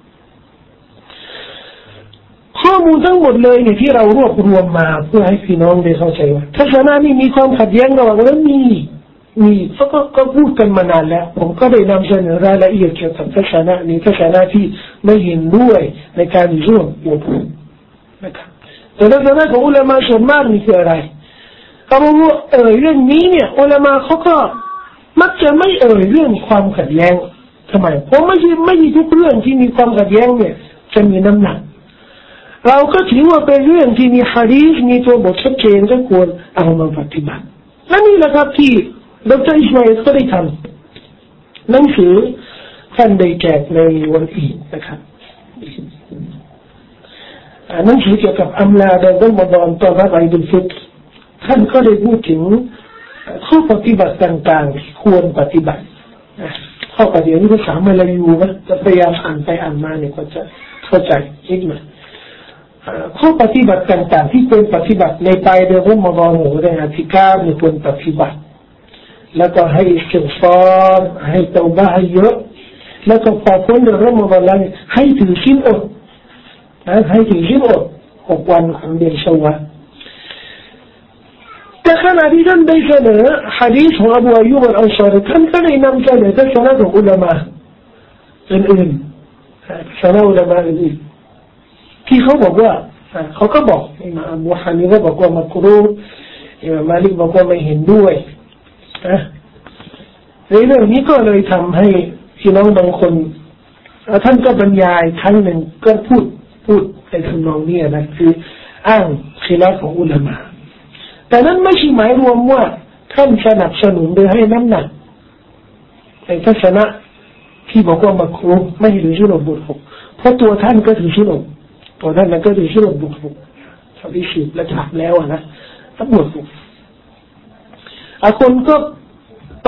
ข้อมูลทั้งหมดเลยเนี่ยที่เรารวบรวมมาเพื่อให้พี่น้องได้เข้าใจว่าทัศนะนี้มีความขัดแย้งระหว่างนั้นมีมีเขาก็ก็พูดกันมานานแล้วผมก็ได้นำเสนอรายละเอียดเกี่ยวกับทัศนะนี้ทัศนะที่ไม่เห็นด้วยในการร่วมบวชนะครับแต่ทัศนะของอุลามะส่วนมากนี่คืออะไรเขาบอกว่าเออเรื่องนี้เนี่ยอุลามะเขาก็มักจะไม่เอ่ยเรื่องความขัดแย้งทำไมเพราะไม่ใช่ไม่ใช่ทุกเรื่องที่มีความขัดแย้งเนี่ยจะมีน้ำหนักเราก็ถือว่าเป็นเรื่องที่มีหะดีษมีตัวบทชัดเจนก็ควรเอามาปฏิบัติและนี่แหละครับที่ดร.อิสมาอิลก็ได้ทำหนังสือท่านได้แจกในวันอีดนะครับหนังสือเกี่ยวกับอัมลาเดือนรอมฎอนตอนรับอีดุลฟิตรท่านก็ได้พูดถึงข้อปฏิบัติต่างๆที่ควรปฏิบัติข้อปฏิบัตินี้ภาษามาลายูนะจะพยายามอ่านไปอ่านมาเนี่ยก็จะเข้าใจนิดหน่อยข้อปฏิบัติต่างๆที่ควรปฏิบัติในปลายเดือนรอมฎอนหรือในอาทิตย์การเนี่ยควรปฏิบัติแล้วก็ให้อิสติฆฟารให้เตาบะห์เยอะแล้วก็พอพ้นเดือนรอมฎอนแล้วให้ถือศีลอดนะให้ถือศีลอดหกวันของเดือนชาวาลแต่ขณะที่ท่านได้เสนอหะดีษของอบูอัยยูบอัลอันซารีท่านก็ได้นำเสนอทัศนะของอุลามะอื่นๆทัศนะอุลามะอื่นๆที่เขาบอกว่าเขาก็บอกอิหม่ามอบูฮานิฟะห์บอกว่ามักรูฮ์อิหม่ามมาลิกบอกว่าไม่เห็นด้วยนะในเรื่องนี้ก็เลยทำให้พี่น้องบางคนท่านก็บรรยายครั้งหนึ่งก็พูดพูดในทำนองนี้นะคืออ้างkhiลาฟของอุลามะแต่นั้นไม่ใช่หมายรวมว่าท่านสนับสนุนโดยให้น้ำหนักในทัศนะที่บอกว่ามักรูฮ์ไม่ถือศีลอดบทหกเพราะตัวท่านก็ถือศีลอดตัวท่านนั้นก็ถือศีลอดบทหกเขาได้สืบและถามแล้วนะทั้งหมดหกอาคนก็ไป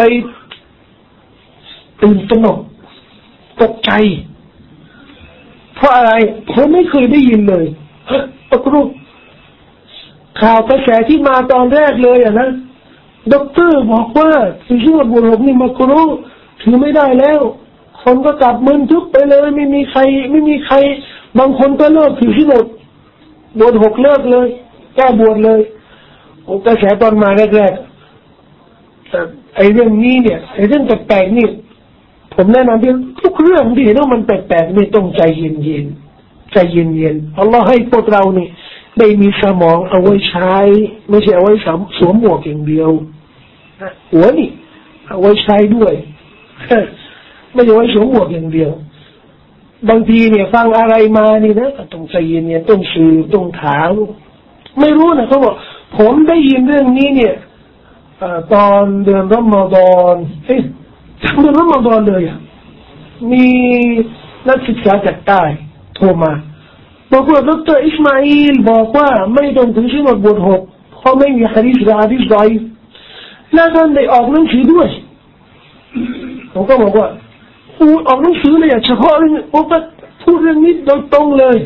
ตื่นตระหนกตกใจเพราะอะไรผมไม่เคยได้ยินเลยมักรูฮ์ข่าวกระแสที่มาตอนแรกเลยอ่ะนะด็อกเตอร์บอกว่าถือศีลอดบทหกนี่มักรูฮ์ถือไม่ได้แล้วคคนก็กลับมึนทึกไปเลยไม่มีใครไม่มีใครบางคนก็เลิกถือศีลอดบวชหกเลิกเลยแก้บวชเลยโอ้กระแสตอนมาแรกๆแต่ไอ้เรื่องนี้เนี่ยไอ้เรื่องแปลกๆนี่ผมแนะนำที่ทุกเรื่องที่เห็นว่ามันแปลกๆนี่ต้องใจเย็นๆใจเย็นๆอัลลอฮ์ให้พวกเรานี่ได้มีสมองเอาไว้ใช้ไม่ใช่เอาไว้สวมหมวกอย่างเดียวหัวนี่เอาไว้ใช้ด้วยไม่ใช่ไว้สวมหมวกอย่างเดียวบางทีเนี่ยฟังอะไรมานี่นะต้องใจเย็นๆต้องสืบต้องถามไม่รู้นะเขาบอกผมได้ยินเรื่องนี้เนี่ยตอนเดือนรอมฎอนเอ้ยเดือนรอมฎอนเลยอ่ะมีนักศึกษาจากใต้โทรมาบอกว่าดร.อิสมาอีลบอกว่าไม่ต้องถึงชั่วโมงบวชหกเพราะไม่มีหะดีษหรือหะดีษดอยแล้วท่านได้ออกหนังสือด้วยผมก็บอกว่าพูดออกหนังสือเลยอ่ะเฉพาะเรื่องผมก็พูดเรื่องนี้โดยตรงเลย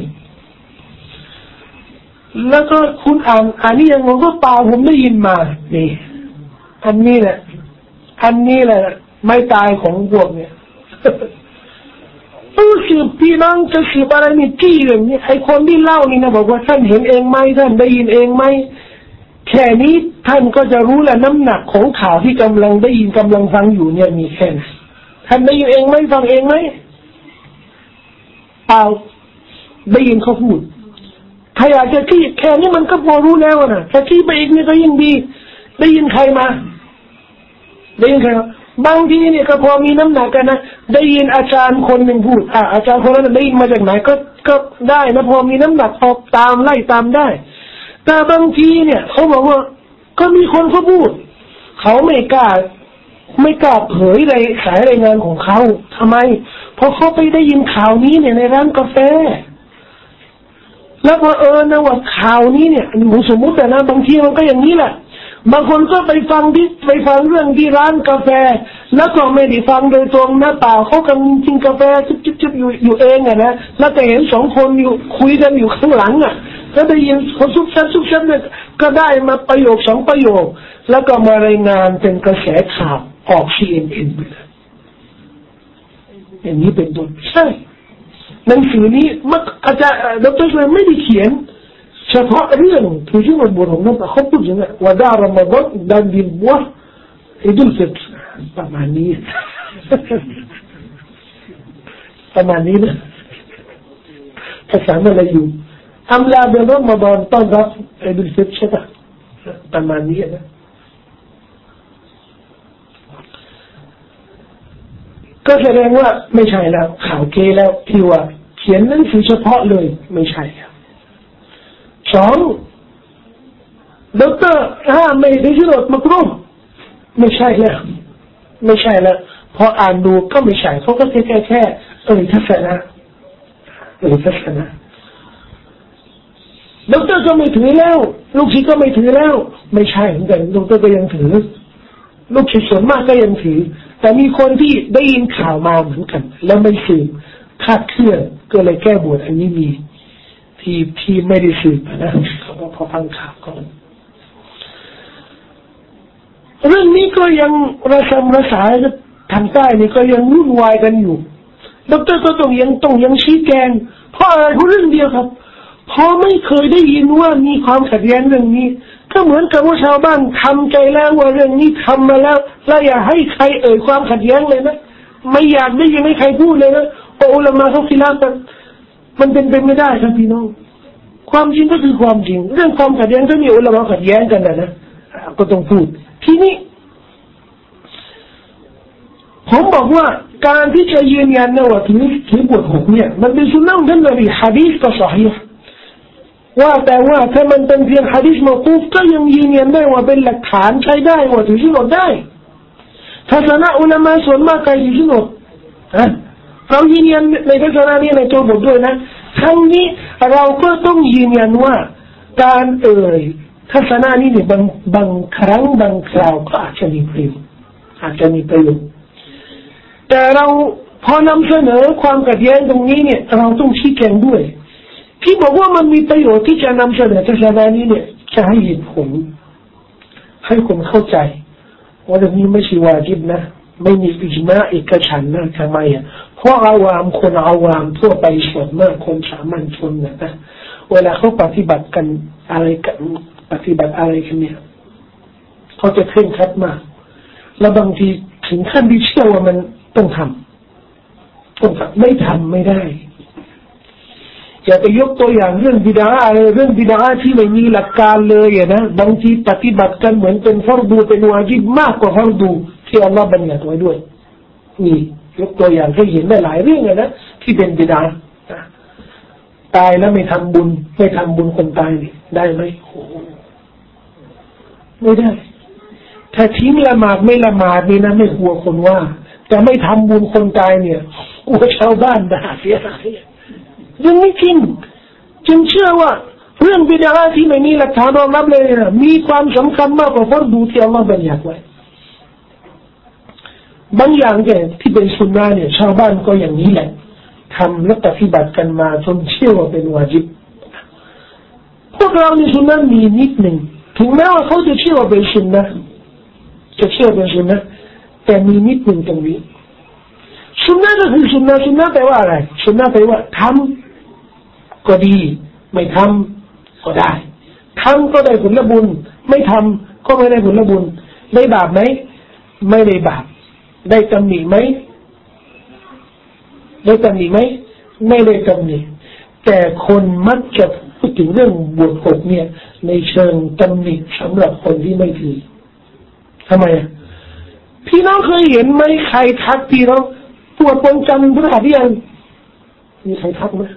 แล้วก็คุณอ่านอ่านนี่ยังงงก็เปล่าผมได้ยินมานี่อันนี้แหละอันนี้แหละไม่ตายของพวกเนี่ยต้องสืบพี่น้องจะสืบอะไรนี่จี้อย่างนี้ไอ้คนที่เล่านี่นะบอกว่าท่านเห็นเองไหมท่านได้ยินเองไหมแค่นี้ท่านก็จะรู้แหละน้ำหนักของข่าวที่กำลังได้ยินกำลังฟังอยู่เนี่ยมีแค่ไหนท่านได้ยินเองไหมฟังเองไหมเปล่าได้ยินเขาพูดใครอยากจะขี้แค่นี้มันก็พอรู้แล้วนะถ้าขี้ไปอีกนี่ก็ยิ่งดีได้ยินใครมาได้ยินใครบางทีเนี่ยก็พอมีน้ำหนักกันนะได้ยินอาจารย์คนหนึ่งพูดอ่ะอาจารย์คนนั้นได้ยินมาจากไหนก็ก็ได้นะพอมีน้ำหนักพอตามไล่ตามได้แต่บางทีเนี่ยเขาบอกว่าก็มีคนเขาพูดเขาไม่กล้าไม่กล้าเผยในสายรายงานของเขาทำไมเพราะเขาไปได้ยินข่าวนี้เนี่ยในร้านกาแฟแล้วพอเออนะว่าข่าวนี้เนี่ยสมมติแต่นะบางทีมันก็อย่างนี้แหละบางคนก็ไปฟังที่ไปฟังเรื่องที่ร้านกาแฟแล้วก็ไม่ได้ฟังโดยตรงนะเปล่าเขากำลังกินกาแฟจิ๊บๆๆอยู่อยู่เองอ่ะนะแล้วแต่เห็นสองคนอยู่คุยกันอยู่ข้างหลังอ่ะก็ได้ยินเขาซุบซับซุบซับเนี่ยก็ได้มาประโยคสองประโยคแล้วก็มารายงานเป็นกระแสข่าวออก ซี เอ็น เอ็น ไปเลยอย่างนี้เป็นต้นใช่หนังสือนี้มันอาจารย์ดร.เลยไม่ได้เขียนเฉพาะเรื่องที่ชื่อว่าบทของนั้นแต่เขาพูดอย่างนี้ว่าดารามฎอนดันดินบัวอิดุลฟิตรประมาณนี้ประมาณนี้นะภาษาอะไรอยู่อำลาเดือนรอมฎอนต้อนรับอิดุลฟิตรใช่ปะประมาณนี้นะก็แสดงว่าไม่ใช่แล้วข่าวเกแล้วที่ว่าเขียนหนังสือเฉพาะเลยไม่ใช่ครับสองดร.ห้าไม่ได้ชื่อรถมากรุงไม่ใช่แล้วไม่ใช่แล้วพออ่านดูก็ไม่ใช่เขาก็แค่แค่แค่เออทัศนะเออทัศนะดร.ก็ไม่ถือแล้วลูกศิษย์ก็ไม่ถือแล้วไม่ใช่เหมือนกันดร.ก็ยังถือลูกศิษย์ส่วนมากก็ยังถือแต่มีคนที่ได้ยินข่าวมาเหมือนกันแล้วไม่สืบคาดเคลื่อนก็เลยแก้บวชอันนี้มีที่ที่ไม่ได้สืบนะเขาพอฟังข่าวก็เรื่องนี้ก็ยังระสำระสายทางใต้นี่ก็ยังวุ่นวายกันอยู่ดร.ก็ต้องยังต้องยังชี้แจงเพราะอะไรเพราะเรื่องเดียวครับพอไม่เคยได้ยินว่ามีความขัดแย้งเรื่องนี้ก็เหมือนกับว่าชาวบ้านทำใจแล้วว่าเรื่องนี้ทำมาแล้วแล้วอย่าให้ใครเอ่ยความขัดแย้งเลยนะไม่อยากได้ยินให้ใครพูดเลยนะโออุลามะเขาคิดแล้วกันมันเป็นไปไม่ได้ครับพี่น้องความจริงก็คือความจริงเรื่องความขัดแย้งถ้ามีอุลามะขัดแย้งกันนะนะก็ต้องพูดทีนี้ผมบอกว่าการที่จะยืนยันนะว่าถือถือบทหกเนี่ยมันเป็นสุนนะของท่านนบีหะดีษก็ซอฮีฮ์ว่าแต่ว่าถ้ามันเป็นเพียงหะดีษมอกูฟก็ยังยืนยันได้ว่าเป็นหลักฐานใช้ได้ว่าถือศีลอดได้ทัศนะอุลามะส่วนมากใครถือศีลอดฮะเรายืนยันในทัศนะนี้ในตัวบทด้วยนะทั้งนี้เราก็ต้องยืนยันว่าการเอ่ยทัศนะนี้เนี่ยบางบางครั้งบางคราวก็อาจจะมีประโยชน์อาจจะมีประโยชน์แต่เราพอนำเสนอความขัดแย้งตรงนี้เนี่ยเราต้องชี้แจงด้วยที่บอกว่ามันมีประโยชน์ที่จะนำเสนอทัศนะนี้เนี่ยจะให้เหตุผลให้คนเข้าใจว่าเรื่องนี้ไม่ใช่วาญิบนะไม่มีอิจมาเอกฉันท์นะทำไมอ่ะเพราะอาวามคนอาวามทั่วไปส่วนมากคนสามัญชนนะนะเวลาเขาปฏิบัติกันอะไรกันปฏิบัติอะไรกันเนี่ยเขาจะเคร่งครัดมากแล้วบางทีถึงขั้นที่เชื่อว่ามันต้องทำต้องทำไม่ทำไม่ได้อย่าไปยกตัวอย่างเรื่องบิดาอะไรเรื่องบิดาที่ไม่มีหลักการเลยอ่ะนะบางทีปฏิบัติกันเหมือนเป็นฟัรดูเป็นวาญิบมากกว่าฟัรดูที่อัลลอฮฺบัญญัติไว้ด้วยนี่ยกตัวอย่างให้เห็นได้หลายเรื่องเลยนะที่เป็นบิดาตายแล้วไม่ทำบุญไม่ทำบุญคนตายนี่ได้ไหมโอ้ไม่ได้ถ้าทิ้งละหมาดไม่ละหมาดนี่นะไม่กลัวคนว่าแต่ไม่ทำบุญคนตายเนี่ยกลัวชาวบ้านด่าเสียหายยังไม่จริงจึงเชื่อว่าเรื่องบิดาที่ไม่มีหลักฐานรองรับเลยนะมีความสำคัญมากกว่าฟัรดูที่อัลลอฮฺบัญญัติไว้บางอย่างเนี่ยที่เป็นสุนนะเนี่ยชาวบ้านก็อย่างนี้แหละทำและปฏิบัติกันมาจนเชื่อว่าเป็นวาญิบพวกเราในสุนนะมีนิดหนึ่งถึงแม้ว่าเขาจะเชื่อว่าเป็นสุนนะจะเชื่อเป็นสุนนะแต่มีนิดหนึ่งตรงนี้สุนนะก็คือสุนนะสุนนะแปลว่าอะไรสุนนะแปลว่าทำก็ดีไม่ทำก็ได้ทำก็ได้ผลบุญไม่ทำก็ไม่ได้ผลบุญได้บาปไหมไม่ได้บาปได้ตำหนิไหมได้ตำหนิไหมไม่ได้ตำหนิแต่คนมักจะพูดถึงเรื่องบวชหกเนี่ยในเชิงตำหนิสำหรับคนที่ไม่ถือทำไมอ่ะพี่น้องเคยเห็นไหมใครทักพี่น้องปวดปนจำพระหัตถ์ยังมีใครทักไหม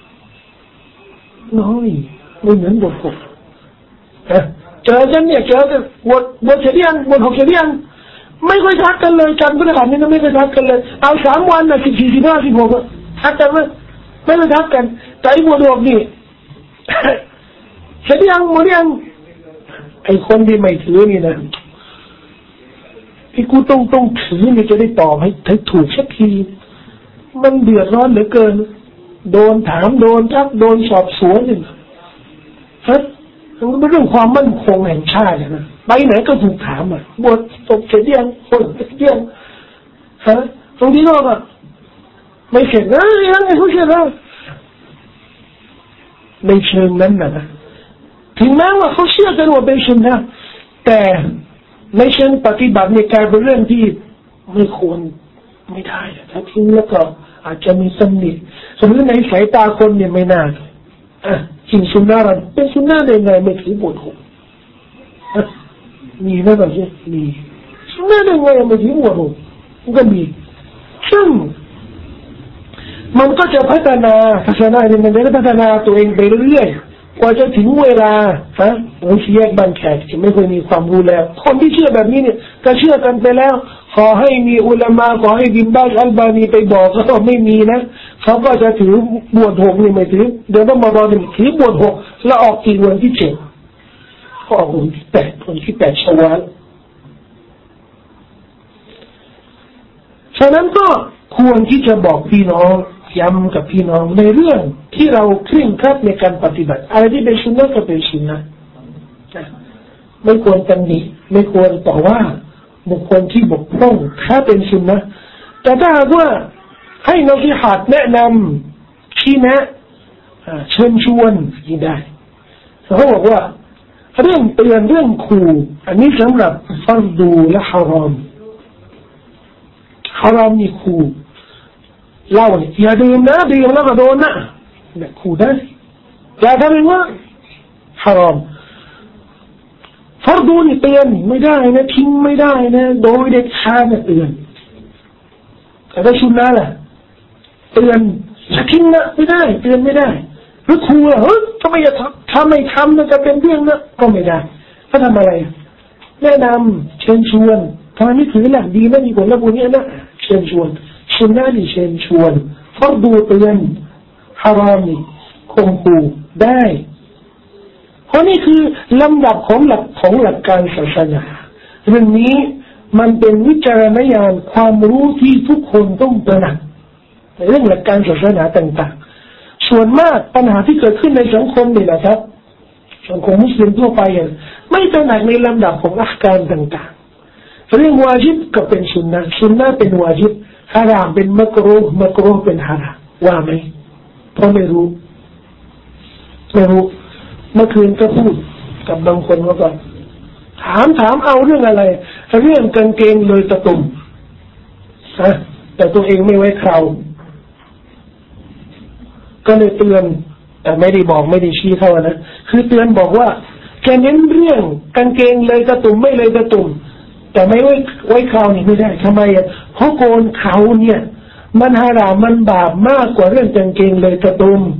น้อยไม่เหมือนบวชหกเจอกันเนี่ยเจอกันบวชบวชเฉลี่ยงบวชหกเฉลี่ยงไม่ค่อยทักกันเลยจำพระหัตถ์นี่นะไม่ค่อยทักกันเลยเอาสามวันนะสิบสี่สิบห้าสิบหกทักกันไหมไม่ค่อยทักกันแต่ไอ้บวชหกนี่เฉลี่ยงบวชยังไอ้คนที่ไม่ถือนี่นะที่กูต้องต้องถือนี่จะได้ตอบให้ให้ถูกสักทีมันเดือดร้อนเหลือเกินโดนถามโดนทักโดนสอบสวนนี่ฮะมันเป็นเรื่องความมั่นคงแห่งชาตินะไปไหนก็ถูกถามอ่ะบทตกเสร็จยังคนเสร็จยังฮะตรงที่นอกอ่ะไม่เสร็จนะยังไงเขาเสร็จแล้วในเชิงนั้นนะถึงแม้ว่าเขาเชื่อกันว่าเป็นสุนนะแต่ในเชิงปฏิบัติในการเป็นเรื่องที่ไม่ควรไม่ได้ถ้าทิ้งแล้วก็อาจจะมีสนิทสมมติในสายตาคนเนี่ยไม่น่าอ่ะจริงสุนนะเราเป็นสุนนะได้ไงไม่ถือบทหกมีไหมแบบนี้มีสุนนะได้ไงไม่ถือบทหกมันก็มีซึ่งมันก็จะพัฒนาพัฒนาเนี่ยมันจะพัฒนาตัวเองไปเรื่อยกว่าจะถึงเวลาฮะบางทีแยกบันแขกจะไม่เคยมีความรู้แล้วคนที่เชื่อแบบนี้เนี่ยก็เชื่อกันไปแล้วขอให้มีอุลามะขอให้บินบาสอัลบานีไปบอกก็ไม่มีนะเขาก็จะถือบวชหกนี่ไม่ถือเดี๋ยวต้องมารอหนึ่งถือบวชหกแล้วออกกี่วันที่เจ็ดก็ออกวันที่แปดวันที่แปดชวาลฉะนั้นก็ควรที่จะบอกพี่น้องย้ำกับพี่น้องในเรื่องที่เราเคร่งครัดในการปฏิบัติอะไรที่เป็นสุนนะก็เป็นสุนนะไม่ควรตำหนิไม่ควรต่อว่าบุคคลที่บกพร่องถ้าเป็นสุนนะแต่ถ้าหากว่าให้นักวิหารแนะนำชี้แนะเชิญชวนยิ่งได้เขาบอกว่าเรื่องเตือนเรื่องขู่อันนี้สำหรับฟัรดูและฮารอมฮารอมนี่ขู่เล่าเนี่ยอย่าดื่มนะดื่มแล้วก็โดนนะเนี่ยขู่ได้อย่าทำอย่างว่าฮารอมฟัรดูนี่เตือนไม่ได้นะทิ้งไม่ได้นะโดยเด็ดขาดเนี่ยเตือนแต่ถ้าสุนนะล่ะเตือนอย่าทิ้งนะไม่ได้เตือนไม่ได้หรือขู่เฮ้ยทำไมอย่าทำทำไม่ทำนะจะเป็นเรื่องนะก็ไม่ได้เขาทำอะไรแนะนำเชิญชวนทำไมไม่ถือล่ะดีนะมีผลลัพธ์นี้นะเชิญชวนสุนนะนี่เชิญชวนฟัรดูเตือนฮารอมนี่ข่มขู่ได้เพราะนี่คือลำดับของหลักของหลักการศาสนาเรื่องนี้มันเป็นวิจารณญาณความรู้ที่ทุกคนต้องตระหนักในเรื่องหลักการศาสนาต่างๆส่วนมากปัญหาที่เกิดขึ้นในสังคมนี่แหละครับสังคมมุสลิมทั่วไปไม่ตระหนักในลำดับของอักการต่างเรื่องวาญิบก็เป็นสุนนะสุนนะเป็นวาญิบฮารามเป็นมักรูฮ์มักรูฮ์เป็นฮารามว่าไหมเพราะไม่รู้ไม่รู้เมื่อคืนก็พูดกับบางคนว่าก่อนถามถามเอาเรื่องอะไรเรื่องกางเกงเลยตะตุ่มฮะแต่ตัวเองไม่ไว้คราวก็เลยเตือนแต่ไม่ได้บอกไม่ได้ชี้เท่านะคือเตือนบอกว่าแค่เน้นเรื่องกางเกงเลยตะตุ่มไม่เลยตะตุ่มแต่ไม่ไว้ไว้คราวนี่ไม่ได้ทำไมอ่ะเพราะโกนเขาเนี่ยมันฮารามมันบาปมากกว่าเรื่องกางเกงเลยตะตุ่ม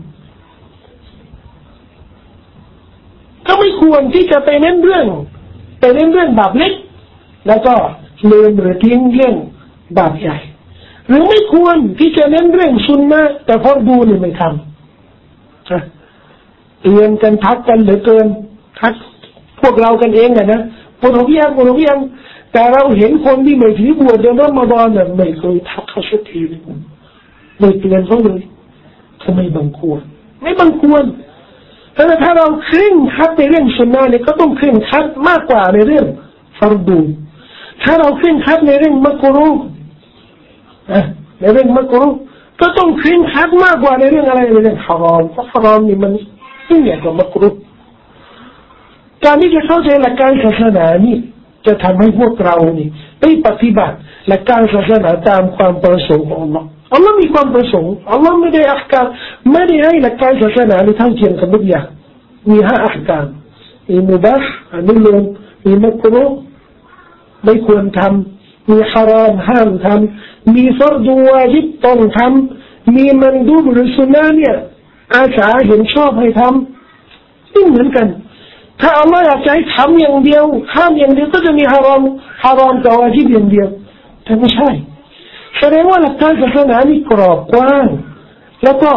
ก็ไม่ควรที่จะไปเน้นเรื่องไปเน้นเรื่องบาปเล็กแล้วก็ลืมหรือทิ้งเรื่องบาปใหญ่หรือไม่ควรที่จะเน้นเรื่องซุนนะแต่พอดูนี่ไม่ทำเตือนกันทักกันเหลือเกินทักพวกเรากันเองไงนะปวดหัวยังปวดหัวยังแต่เราเห็นคนที่ไม่ถือบวชเดือนรอมฎอนเนี่ยไม่เคยทักเขาสักทีเลยไม่เตือนเขาเลยทำไมบังควรไม่บังควรแต่ถ้าเราเคร่งครัดในเรื่องสุนนะเนี่ยก็ต้องเคร่งครัดมากกว่าในเรื่องฟัรดูถ้าเราเคร่งครัดในเรื่องมักรูฮ์ในเรื่องมักรูฮ์ก็ต้องเคร่งครัดมากกว่าในเรื่องอะไรในเรื่องฮารอมเพราะฮารอมนี่มันยิ่งใหญ่กว่ามักรูฮ์การที่จะเข้าใจหลักการศาสนานี่จะทำให้พวกเรานี่ได้ปฏิบัติหลักการศาสนาตามความประสงค์ของอัลลอฮ์อัลลอฮ์มีความประสงค์อัลลอฮ์ไม่ได้อักการไม่ได้ให้หลักการศาสนาในเท่าเทียมกันทุกอย่างมีห้าอักการมีมุบาฮ์อนุโลมมีมักรูฮ์ไม่ควรทำมีฮารามห้ามทำมีฟัรดูวาญิบต้องทำมีมันดูบหรือสุนนะเนี่ยอาสาเห็นชอบให้ทำนี่เหมือนกันถ้าอัลลอฮ์อยากให้ทำอย่างเดียวห้ามอย่างเดียวก็จะมีฮารามฮารามกับวาญิบอย่างเดียวแต่ไม่ใช่แสดงว่าหลักการศาสนานี่กรอบกว้างแล้วก็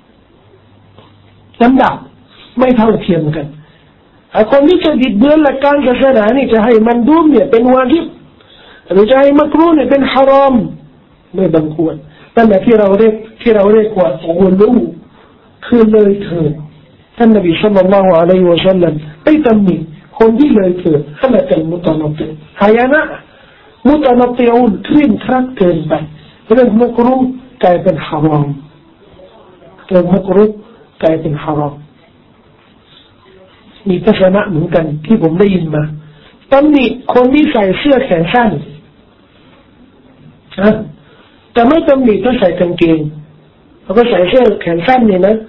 ลำดับไม่เท่าเทียมกันคนที่จะดิดเบือนหลักการศาสนานี่จะให้มันดูเนี่ยเป็นวาญิบหรือจะให้มักรูฮ์เนี่ยเป็นฮารามไม่บังควรนั่นแหละที่เราเรียกที่เราเรียกว่าโอลูคือเลยเถิดท่านนบีศ็อลลัลลอฮุอะลัยฮิวะซัลลัมได้ตำหนิคนที่เลยเถิดขณะเป็นมุตะนัตติหายนะมุตะนัตติอูนเคร่งครัดเกินไปเรื่องมักรูฮ์กลายเป็นฮารามเรื่องมักรูฮ์กลายเป็นฮารามมีทัศนะเหมือนกันที่ผมได้ยินมาตำหนิคนที่ใส่เสื้อแขนสั้นนะแต่ไม่ตำหนิถ้าใส่กางเกงแล้วก็ใส่เสื้อแขนสั้นเนี่ยนะ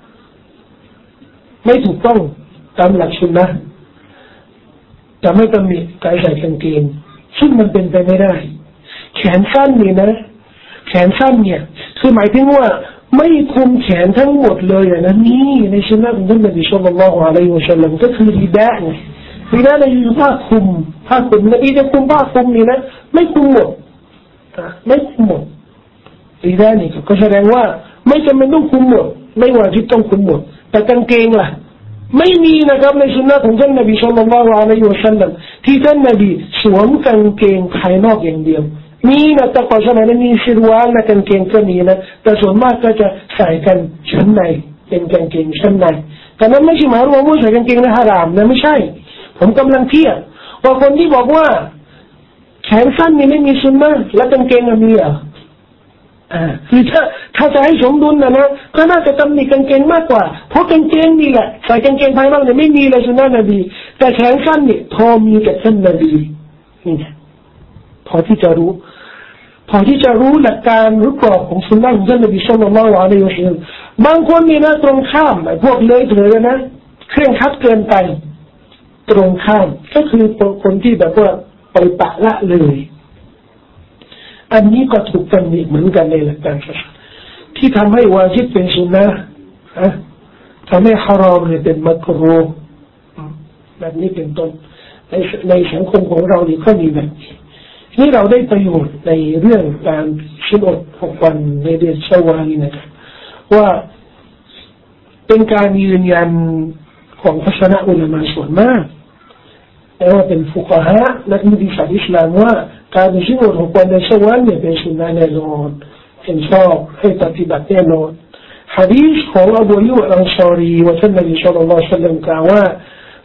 ไม่ถูกต้องตามหลักสุนนะแต่ไม่ตำหนิการใส่กางเกงซึ่งมันเป็นไปไม่ได้แขนสั้นนี่นะแขนสั้นเนี่ยคือหมายถึงว่าไม่คุมแขนทั้งหมดเลยนะนี่ในสุนนะของท่านนบีศ็อลลัลลอฮุอะลัยฮิวะซัลลัมก็คือริดะห์ริดะห์นี่คือผ้าคลุมผ้าคลุมนบีจะคุมผ้าคลุมนี่นะไม่คุมหมดไม่คุมหมดริดะห์นี่ก็แสดงว่าไม่จำเป็นต้องคุมหมดไม่ว่าที่ต้องคุมหมดแต่กางเกงล่ะไม่มีนะครับในสุนนะของท่านนบีศ็อลลัลลอฮุอะลัยฮิวะซัลลัมที่ท่านนบีสวมกางเกงภายนอกอย่างเดียวมีนะแต่ก่อนสมัยนั้นมีซิรวาลนะกางเกงก็มีนะแต่ส่วนมากก็จะใส่กันชั้นในเป็นกางเกงชั้นในแต่นั้นไม่ใช่หมายรวมว่าใส่กางเกงในฮารามนะไม่ใช่ผมกำลังเทียบว่าคนที่บอกว่าแขนสั้นนี่ไม่มีสุนนะแล้วกางเกงมีอ่ะอ่าคือถ้าถ้าจะให้สมดุลนะนะก็น่าจะตำหนิกางเกงมากกว่าเพราะกางเกงนี่แหละใส่กางเกงภายนอกเนี่ยไม่มีเลยสุนนะนบีแต่แขนสั้นนี่พอมีกับท่านนบีนี่นะพอที่จะรู้พอที่จะรู้หลักการหรือกรอบของสุนนะของท่านนบีศ็อลลัลลอฮุอะลัยฮิวะซัลลัมบางคนนี่นะตรงข้ามไอ้พวกเลยเถิดนะเคร่งครัดเกินไปตรงข้ามก็คือคนที่แบบว่าไปปะละเลยอันนี้ก็ถูกตำหนิเหมือนกันในหลักการศาสนาที่ทำให้วาญิบเป็นสุนนะฮะทำให้ฮารอมเนี่ยเป็นมักรูฮ์แบบนี้เป็นต้นในในสังคมของเรานี่ก็มีแบบนี้นี่เราได้ประโยชน์ในเรื่องการชิมอดหกวันในเดือนชาวาลนะครับว่าเป็นการยืนยันของทัศนะอุลามะส่วนมากแต่ว่าเป็นฟุกะฮะนักวิทยาศาสตร์อิสลามว่าการชิมอดหกวันในชาวาลเนี่ยเป็นสุนนะแน่นอนเห็นชอบให้ปฏิบัติแน่นอนฮะดีษของอบูอัยยูบอัลอันซารีว่าท่านนบีศ็อลลัลลอฮุอะลัยฮิวะซัลลัมกล่าวว่า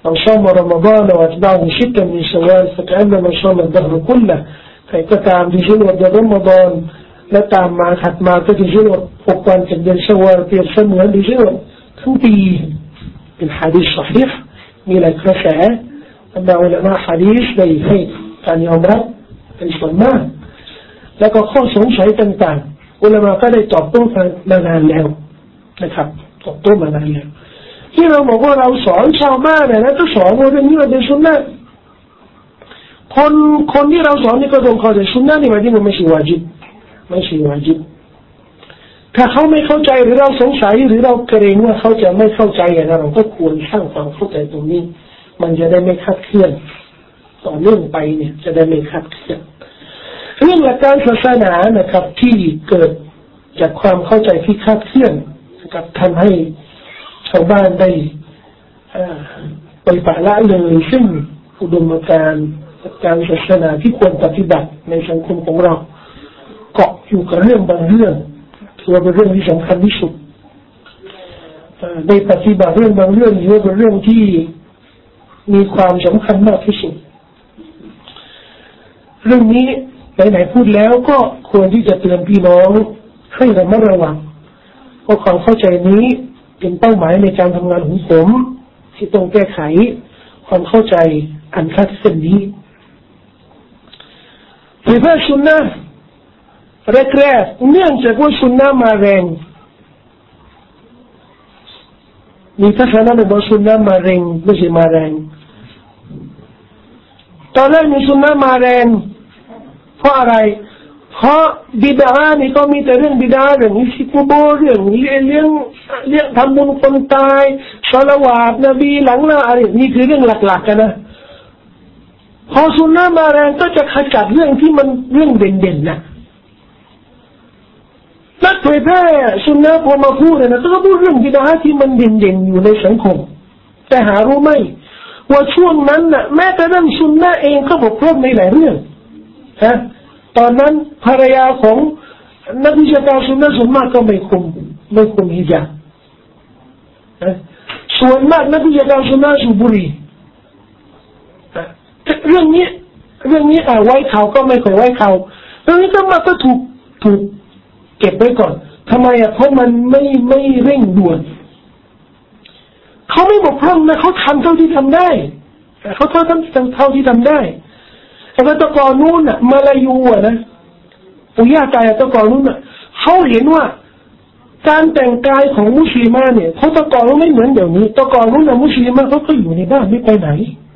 من صام رمضان واتبعه ستا من شوال فكأنما صام الدهر كلهใครก็ตามที่ช่วยเดือนรอมฎอนและตามมาถัดมาก็จะช่วยหกวันจากเดือนชวาลเปรียบเสมือนที่ช่วยทั้งปีเป็นหะดีษซอฮีห์มีหลายกระแสบรรดาอุลามะหะดีษได้ให้การยอมรับเป็นส่วนมากแล้วก็ข้อสงสัยต่างๆอุลามะก็ได้ตอบโต้กันมานานแล้วนะครับตอบโต้มานานแล้วที่เราบอกว่าเราสอนชาวบ้านเนี่ยนะก็สอนว่าเรื่องนี้มันเป็นสุนนะคนคนที่เราสอนนี่ก็ต้องเข้าใจสุนนะนี่หมายถึงว่าไม่ใช่วาญิบไม่ใช่วาญิบถ้าเขาไม่เข้าใจหรือเราสงสัยหรือเราเกรงว่าเขาจะไม่เข้าใจอย่างนั้นเราก็ควรสร้างความเข้าใจตรงนี้มันจะได้ไม่คลาดเคลื่อนต่อเนื่องไปเนี่ยจะได้ไม่คลาดเคลื่อนเรื่องหลักการศาสนานะครับที่เกิดจากความเข้าใจที่คลาดเคลื่อนนะครับทำให้ชาวบ้านได้ไปปะละเลยซึ่งอุดมการณ์การศาสนาที่ควรปฏิบัติในสังคมของเราเกาะอยู่กับเรื่องบางเรื่องถือว่าเป็นเรื่องที่สำคัญที่สุดได้ปฏิบัติเรื่องบางเรื่องถือว่าเป็นเรื่องที่มีความสำคัญมากที่สุดเรื่องนี้ไหนๆพูดแล้วก็ควรที่จะเตือนพี่น้องให้ระมัดระวังเพราะความเข้าใจนี้เป็นเป้าหมายในการทำงานของผมที่ต้องแก้ไขความเข้าใจอันคลาดเคลื่อนนี้เผยแพร่สุนนะแรกๆเนื่องจากว่าสุนนะมาแรงมีทัศนะในบอกสุนนะมาแรงไม่ใช่มาแรงตอนแรกมีสุนนะมาแรงเพราะอะไรเพราะบิดานี่ก็มีแต่เรื่องบิดาเรื่องอิสิกุโบเรื่องเลี้ยงเลี้ยงเลี้ยงทำบุญคนตายศาลาวาตนบีหลังละอะไรนี่คือเรื่องหลักๆกันนะพอสุนนะมาแรงก็จะขจัดเรื่องที่มันเรื่องเด่นๆนะนักเผยแพร่สุนนะพอมาพูดนะก็พูดเรื่องบิดาที่มันเด่นๆอยู่ในสังคมแต่หารู้ไหมว่าช่วงนั้นน่ะแม้แต่เรื่องสุนนะเองก็บกพร่องในหลายเรื่องฮะตอนนั้นภรรยาของนักวิชาการสุนนะส่วนมากก็ไม่คุมไม่คุมฮิญาบส่วนมากนักวิชาการสุนนะสูบบุหรี่เรื่องนี้เรื่องนี้ไว้เขาก็ไม่ค่อยไว้เขาเรื่องนี้ก็มาก็ถูกถูกเก็บไว้ก่อนทำไมอ่ะเพราะมันไม่ไม่เร่งด่วนเขาไม่บกพร่องนะเขาทำเท่าที่ทำได้เขาเท่าทำเท่าที่ทำได้แต่ว่าตะกอนนู้นน่ะมาลายูอ่ะนะปู่ย่าตายตะกอนนู้นน่ะเขาเห็นว่าการแต่งกายของมุสลิมเนี่ยเขาตะกอนนู้นไม่เหมือนเดี๋ยวนี้ตะกอนนู้นน่ะมุสลิมเขาก็อยู่ในบ้านไม่ไปไหน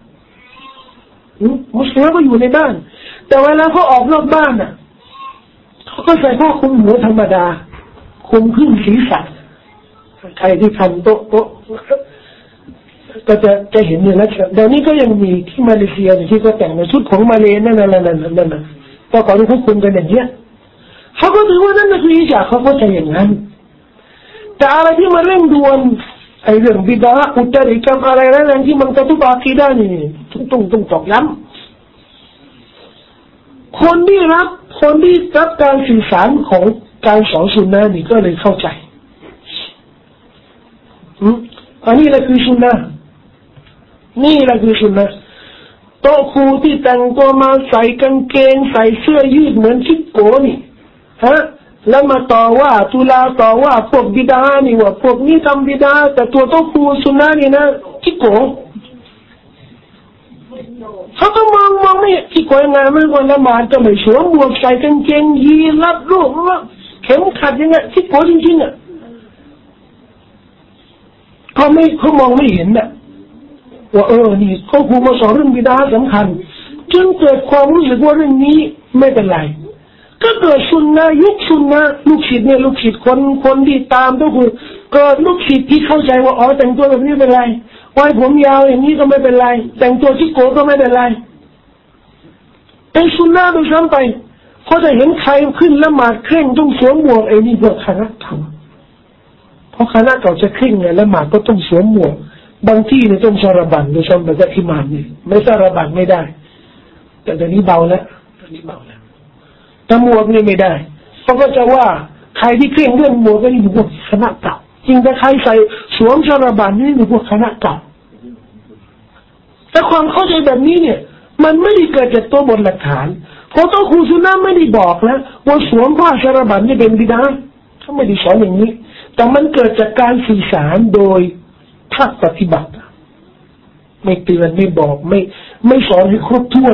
มุสลิมก็อยู่ในบ้านแต่เวลาเขาออกนอกบ้านน่ะเขาก็ใส่ผ้าคลุมหัวธรรมดาคลุมขึ้นศีรษะใครที่ทำโต๊ะโต๊ะก็จะจะเห็นเนี่ยนะเดี๋ยวนี้ก็ยังมีที่มาเลเซียที่ก็แต่งในชุดของมาเลนั่นนั่นนั่นนั่นนั่นนั่นแต่ก่อนที่เขาคุมกันอย่างเงี้ยเขาก็ถือว่านั่นคืออิจฉาเขาเข้าใจอย่างนั้นแต่อะไรที่มาเร่งด่วนไอ้เรื่องบิดาอุตริกรรมอะไรนั่นที่มันกระทบอาคีดะห์นี่ต้องต้องต้องตอกย้ำคนที่รับคนที่รับการสื่อสารของการสอนสุนนะนี่ก็เลยเข้าใจอืมอันนี้แหละคือสุนนะนี่แหละคือสุนนะโต๊ะครูที่แต่งตัวมาใส่กางเกงใส่เสื้อยืดเหมือนชิดโกนี่ฮะแล้วมาต่อว่าตุลาต่อว่าพวกบิดานี่ว่าพวกนี้ทำบิดาแต่ตัวโต๊ะครูสุนนะนี่นะชิดโกเขาก็มองมองไม่ชิดโกยังไงไม่วันละหมาดก็ไม่สวมหมวกใส่กางเกงยีนรับลูกว่าเข็มขัดยังไงชิดโกจริงๆอ่ะเขาไม่เขามองไม่เห็นน่ะว่าเออนี่เขาครูมาสอนเรื่องบิดาสำคัญจึงเกิดความรู้สึกว่าเรื่องนี้ไม่เป็นไรก็เกิดสุนนะยุคสุนนะลูกศิษย์เนี่ยลูกศิษย์คนคนที่ตามก็คือเกิดลูกศิษย์ที่เข้าใจว่าอ๋อแต่งตัวแบบนี้เป็นไรไว้ผมยาวอย่างนี้ก็ไม่เป็นไรแต่งตัวที่โกก็ไม่เป็นไรเป็นสุนนะโดยซ้ำไปเขาจะเห็นใครขึ้นละหมาดเคร่งต้องสวมหมวกไอ้นี่พวกคณะทำเพราะคณะเก่าจะเคร่งไงละหมาดก็ต้องสวมหมวกบางที่เนี่ยต้องสารบัญโดยเฉพาะแบบอิหม่ามนี่ไม่สารบัญไม่ได้แต่ตอนนี้เบาแล้วตอนนี้เบาแล้วแต่หมวกนี่ไม่ได้เขาก็จะว่าใครที่เคร่งเรื่องหมวกก็นี่พวกคณะเก่าจริงแต่ใครใส่สวมสารบัญนี่พวกคณะเก่าแต่ความเข้าใจแบบนี้เนี่ยมันไม่ได้เกิดจากตัวบทหลักฐานเพราะตัวครูซุนนะไม่ได้บอกนะว่าสวมผ้าชราบันนี่เป็นบิดาเขาไม่ได้สอนอย่างนี้แต่มันเกิดจากการสื่อสารโดยภาคปฏิบัติไม่เตือนไม่บอกไม่ไม่สอนให้ครบถ้วน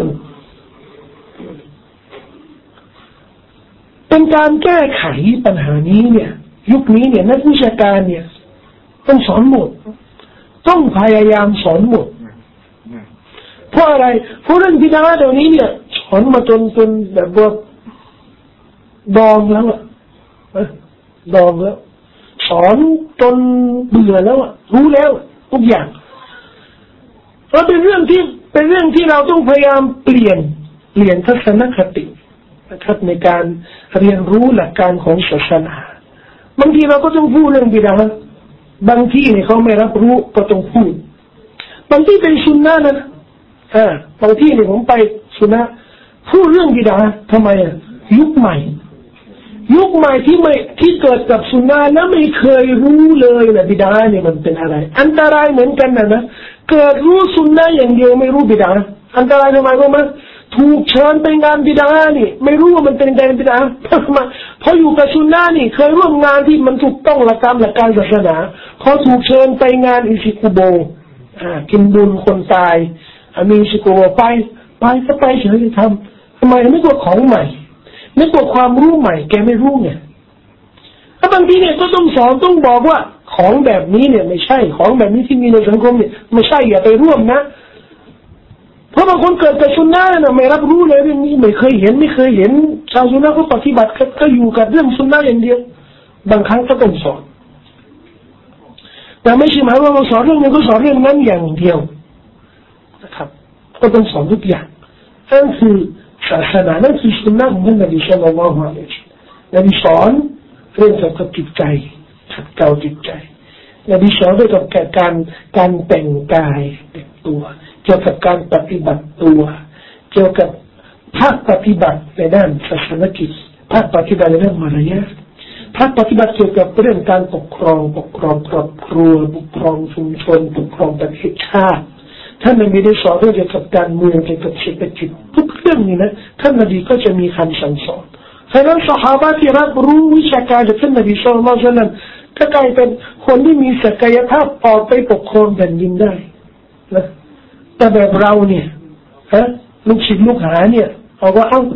เป็นการแก้ไขปัญหานี้เนี่ยยุคนี้เนี่ยนักวิชาการเนี่ยต้องสอนหมดต้องพยายามสอนหมดเพราะอะไรเพราะเรื่องบิดาเดี๋ยวนี้เนี่ยสอนมาจนจนแบบว่าดองแล้วอะดองแล้วสอนจนเบื่อแล้วอะรู้แล้วทุกอย่างแล้วเป็นเรื่องที่เป็นเรื่องที่เราต้องพยายามเปลี่ยนเปลี่ยนทัศนคตินะครับในการเรียนรู้หลักการของศาสนาบางทีเราก็ต้องพูดเรื่องบิดาบางที่เนี่ยเขาไม่รับรู้ก็ต้องพูดบางที่เป็นซุนนะนะอ่าบางที่เนี่ยผมไปซุนนะพูดเรื่องบิดาทำไมอ่ะยุคใหม่ยุคใหม่ที่ไม่ที่เกิดกับซุนนะแล้วไม่เคยรู้เลยนะบิดาเนี่ยมันเป็นอะไรอันตรายเหมือนกันนะนะเกิดรู้ซุนนะอย่างเดียวไม่รู้บิดาอันตรายทำไมรู้ไหมถูกเชิญไปงานบิดานี่ไม่รู้ว่ามันเป็นงานบิดาเพราะมาพออยู่กับซุนนะนี่เคยร่วมงานที่มันถูกต้องหลักการหลักการศาสนาพอถูกเชิญไปงานอิซิคุโบอ่ากินบุญคนตายมีอิซิคุโบไปไปก็ไปเฉยๆทำทำไมไม่กลัวของใหม่ไม่กลัวความรู้ใหม่แกไม่รู้ไงถ้าบางทีเนี่ยก็ต้องสอนต้องบอกว่าของแบบนี้เนี่ยไม่ใช่ของแบบนี้ที่มีในสังคมเนี่ยไม่ใช่อย่าไปร่วมนะเพราะบางคนเกิดกับซุนนะน่ะไม่รับรู้เลยเรื่องนี้ไม่เคยเห็นไม่เคยเห็นชาวซุนนะเขาปฏิบัติก็อยู่กับเรื่องซุนนะอย่างเดียวบางครั้งก็ต้องสอนแต่ไม่ใช่หมายว่าเราสอนเรื่องนี้ก็สอนเรื่องนั้นอย่างเดียวนะครับก็ต้องสอนทุกอย่างนั่นคือศาสนานั่นคือซุนนะของท่านนบีศ็อลลัลลอฮุอะลัยฮิวะซัลลัมนบีสอนเรื่องเกี่ยวกับจิตใจขัดเกลาจิตใจนบีสอนเรื่องเกี่ยวกับการการแต่งกายแต่งตัวเกี่ยวกับการปฏิบัติตัวเกี่ยวกับภาคปฏิบัติในด้านศาสนกิจภาคปฏิบัติในด้านมารยาทภาคปฏิบัติเกี่ยวกับเรื่องการปกครองปกครองครอบครัวปกครองชุมชนปกครองประเทศชาติท่านนบีได้สอนเรื่องเกี่ยวกับการเมืองเกี่ยวกับเศรษฐกิจทุกเรื่องนี้นะท่านนบีก็จะมีคำสั่งสอนฉะนั้นซอฮาบะห์ที่รับรู้วิชาการจากท่านนบีศ็อลลัลลอฮุอะลัยฮิวะซัลลัมก็กลายเป็นคนที่มีศักยภาพออกไปปกครองแผ่นดินได้นะแต่แบบเราเนี่ยฮะลูกศิษย์ลูกหาเนี่ยเอาว่าเอ้า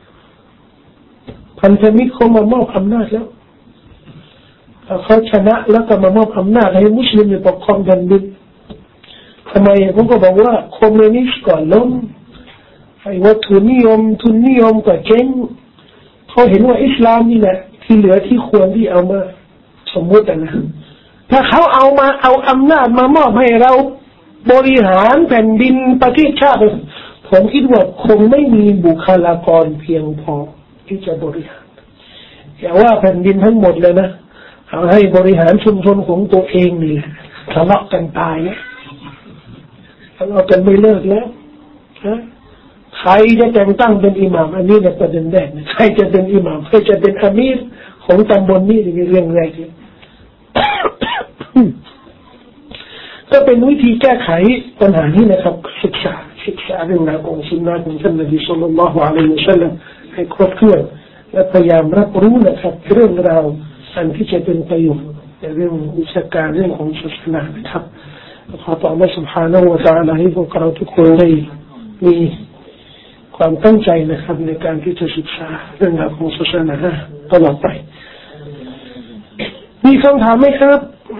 พันธมิตรเขามามอบอำนาจแล้วเขาชนะแล้วก็มามอบอำนาจให้มุสลิมปกครองแผ่นดินทำไมผมก็บอกว่าคอมมิวนิสต์ก่อนล้มไอ้วัตถุนิยมทุนนิยมก็เจ๊งเขาเห็นว่าอิสลามนี่แหละที่เหลือที่ควรที่เอามาสมมตินะถ้าเขาเอามาเอาอำนาจมามอบให้เราบริหารแผ่นดินประเทศชาติผมคิดว่าคงไม่มีบุคลากรเพียงพอที่จะบริหารอย่าว่าแผ่นดินทั้งหมดเลยนะเอาให้บริหารชุมชนของตัวเองนี่แหละทะเลาะกันตายเนี่ยทะเลาะกันไม่เลิกแล้วนะใครจะแต่งตั้งเป็นอิหม่ามอันนี้เนี่ยประเด็นแรกใครจะเป็นอิหม่ามใครจะเป็นอามีรของตำบลนี้นี่เรื่องแรกเลยก็เป็นวิธีแก้ไขปัญหานี้นะครับศึกษาศึกษาเรื่องราวของสุนนะของท่านนบีศ็อลลัลลอฮุอะลัยฮิวะซัลลัมให้ครบถ้วนและพยายามรับรู้นะครับเรื่องราวอันที่จะเป็นประโยชน์ในเรื่องวิชาการเรื่องของศาสนานะครับขอต่ออัลเลาะห์ سبحانه และ تعالى ให้พวกเราทุกคนได้มีความตั้งใจนะครับในการที่จะศึกษาเรื่องราวของศาสนาตลอดไปมีคำถามไหมครับ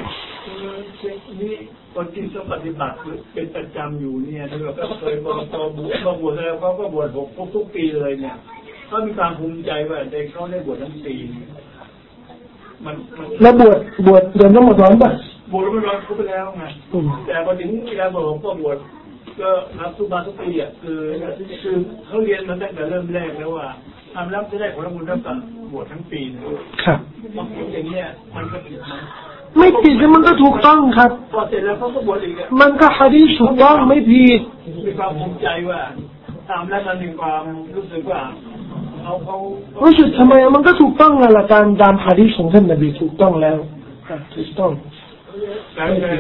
คนที่จะปฏิบัติเป็นประจำอยู่เนี่ยเราก็เคยบอกตัวบวชบวชแล้วเขาก็บวชหกทุกปีเลยเนี่ยเขามีความภูมิใจว่าเด็กเขาได้บวชทั้งปีมันแล้วบวชบวชเดือนละหมดร้อนป่ะบวชแล้วมันร้อนเขาไปแล้วไงแต่พอถึงเวลาบวชก็บวชก็รับทุกบาทุกปีอ่ะคือคือเขาเรียนมาตั้งแต่เริ่มแรกแล้วว่าทำรับจะได้ผลบุญรับกับบวชทั้งปีครับบางคนอย่างเงี้ยมันก็ผิดนะไม่ผิดมันก็ถูกต้องครับพอเสร็จแล้วเขาก็บวชอีกมันก็หะดีษถูกต้องไม่ผิดมีความภูมิใจว่าทำแล้วมันมีความรู้สึกว่าเขาเขารู้สึกทำไมมันก็ถูกต้องนะละการตามหะดีษของท่านนบีถูกต้องแล้วถูกต้องแต่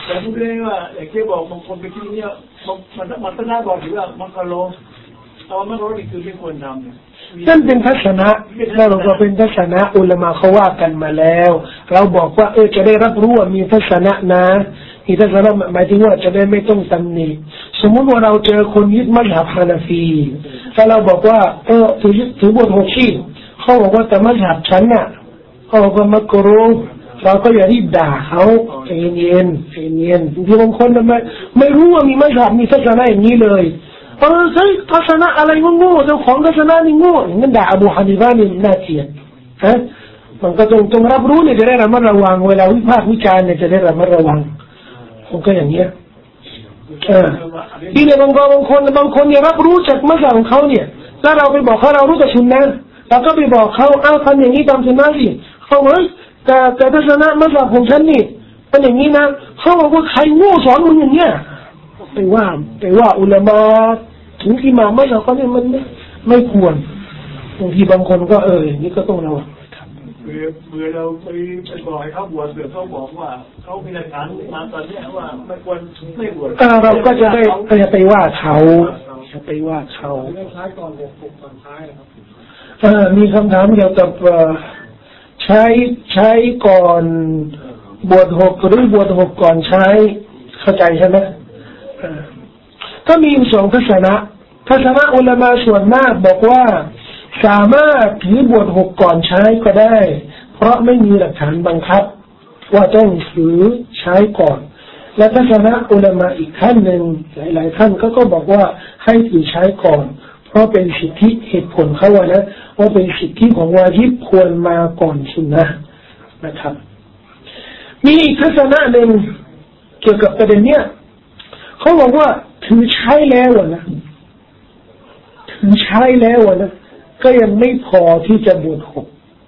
แต่พูดได้ว่าอย่างที่บอกบางคนไปที่นี่มันมันก็น่าบอกถือว่ามันก็โลแต่ว่ามันก็นี่คือไม่ควรทำนั่นเป็นทัศนะแล้วเราก็เป็นทัศนะอุลามะเขาว่ากันมาแล้วเราบอกว่าเออจะได้รับรู้ว่ามีทัศนะนะมีทัศนะหมายถึงว่าจะได้ไม่ต้องตำหนิสมมติว่าเราเจอคนยึดมัซฮับฮานาฟีถ้าเราบอกว่าเออถือถือบทหกชีเขาบอกว่าแต่มัซฮับฉันน่ะเขาบอกว่ามักรูเราก็อย่ารีบด่าเขาใจเย็นใจเย็นบางทีบางคนไม่ไม่รู้ว่ามีมัซฮับมีทัศนะอย่างนี้เลยเออใช่ทัศนะอะไรก็โง่เจ้าของทัศนะนี่โง่งั้นด่าอบูฮานิฟะนี่น่าเกลียดฮะมันก็ต้องต้องรับรู้เนี่ยจะได้ระมัดระวังเวลาวิพากษ์วิจารณ์เนี่ยจะได้ระมัดระวังผมก็อย่างเงี้ยเออที่เนี่ยบางคนบางคนบางคนเนี่ยรับรู้จากมัซฮับของเขาเนี่ยถ้าเราไปบอกเขาเรารู้แต่ซุนนะห์เราก็ไปบอกเขาอ้าวทำอย่างนี้ตามซุนนะห์สิเขาเฮ้ยแต่แต่ทัศนะมัซฮับของฉันนี่เป็นอย่างนี้นะเขาบอกว่าใครโง่สอนมึงอย่างเงี้ยไปว่าไปว่าอุลามะถึงที่มามัซฮับเขาเนี่ยมันไม่ไม่ควรบางทีบางคนก็เอออย่างนี้ก็ต้องระวังเมื่อเมื่อเราไปไปบอกให้เขาบวชเสือเขาบอกว่าเขามีหลักฐานมาตอนนี้ว่าไม่ควรไม่บวชเราก็จะได้จะไปว่าเขาจะไปว่าเขาเรื่องท้ายก่อนบวชปลุกตอนท้ายนะครับเออมีคำถามเกี่ยวกับใช้ใช้ก่อนบวชหกหรือบวชหกก่อนใช้เข้าใจใช่ไหมก็มีสองทัศนะทัศนะอุลามะส่วนมากบอกว่าสามารถถือบวชหกก่อนใช้ก็ได้เพราะไม่มีหลักฐานบังคับว่าต้องถือใช้ก่อนและทัศนะอุลามะอีกท่านหนึ่งหลายๆท่านก็ก็บอกว่าให้ถือใช้ก่อนเพราะเป็นสิทธิเหตุผลเขาว่านะว่าเป็นสิทธิของวาญิบควรมาก่อนสุนนะนะครับมีอีกทัศนะหนึ่งเกี่ยวกับประเด็นเนี้ยเขาบอกว่าถือใช้แล้วนะถือใช้แล้วนะก็ยังไม่พอที่จะบวชหก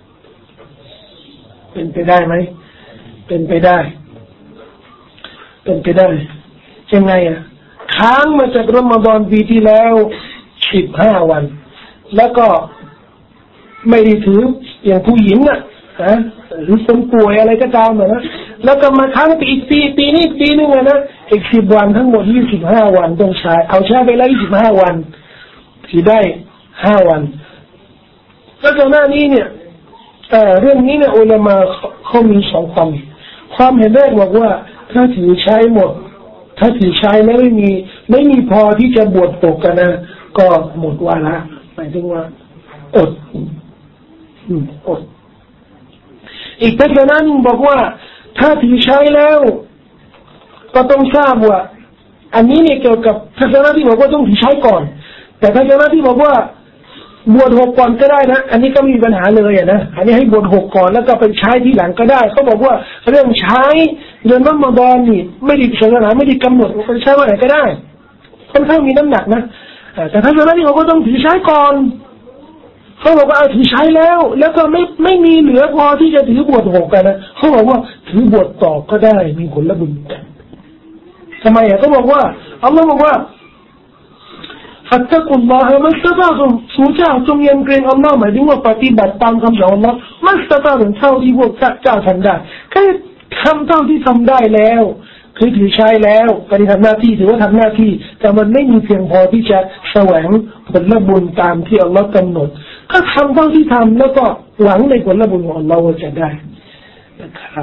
เป็นไปได้ไหมเป็นไปได้เป็นไปได้ยังไงอ่ะค้างมาจากรอมฎอนปีที่แล้วสิบห้าวันแล้วก็ไม่ได้ถืออย่างผู้หญิงอ่ะฮะหรือคนป่วยอะไรก็ตามนะแล้วก็มาค้างปีอีกปีปีนี้ปีนึงนะอีกสิบวันทั้งหมดยี่สิบห้าวันต้องใช้เอาใช้ไปแล้วยี่สิบห้าวันถือได้ห้าวันแล้วก่อนหน้านี้เนี่ยเรื่องนี้เนี่ยอุลามะเขามีสองความความเห็นแรกบอกว่าถ้าถือใช้หมดถ้าถือใช้แล้วไม่มีไม่มีพอที่จะบวชปกกันนะก็หมดวาระหมายถึงว่าอดอดอีกทัศนะหนึ่งบอกว่าถ้าถือใช้แล้วก็ต้องทราบว่าอันนี้เนี่ยเกี่ยวกับทัศนะที่บอกว่าต้องถือใช้ก่อนแต่ทัศนะที่บอกว่าบวชหกก่อนก็ได้นะอันนี้ก็ไม่มีปัญหาเลยอ่ะนะอันนี้ให้บวชหกก่อนแล้วก็ไปใช้ที่หลังก็ได้เขาบอกว่าเรื่องใช้เดือนรอมฎอนนี่ไม่ได้ศาสนาไม่ได้กำหนดว่าใช้วันไหนก็ได้ค่อนข้างมีน้ำหนักนะแต่ถ้าสมัยนี้เขาก็ต้องถือใช้ก่อนเขาบอกว่าเอาถือใช้แล้วแล้วก็ไม่ไม่มีเหลือพอที่จะถือบวชหกกันนะเขาบอกว่าถือบวชต่อก็ได้มีผลบุญกันทำไมอ่ะเขาบอกว่าอัลลอฮ์บอกว่าฟัตตะกุลลอฮะมัสตะตะตุมสู่เจ้าจงยำเกรงอัลลอฮ์หมายถึงว่าปฏิบัติตามคำสั่งอัลลอฮ์มัสตะตะตุมเท่าที่พวกเจ้าทำได้แค่ทำเท่าที่ทำได้แล้วคือถือใช้แล้วการทำหน้าที่ถือว่าทำหน้าที่แต่มันไม่มีเพียงพอที่จะแสวงผลบุญตามที่อัลลอฮ์กำหนดก็ทำเท่าที่ทำแล้วก็หวังในผลบุญของอัลลอฮ์ว่าจะได้นะครับ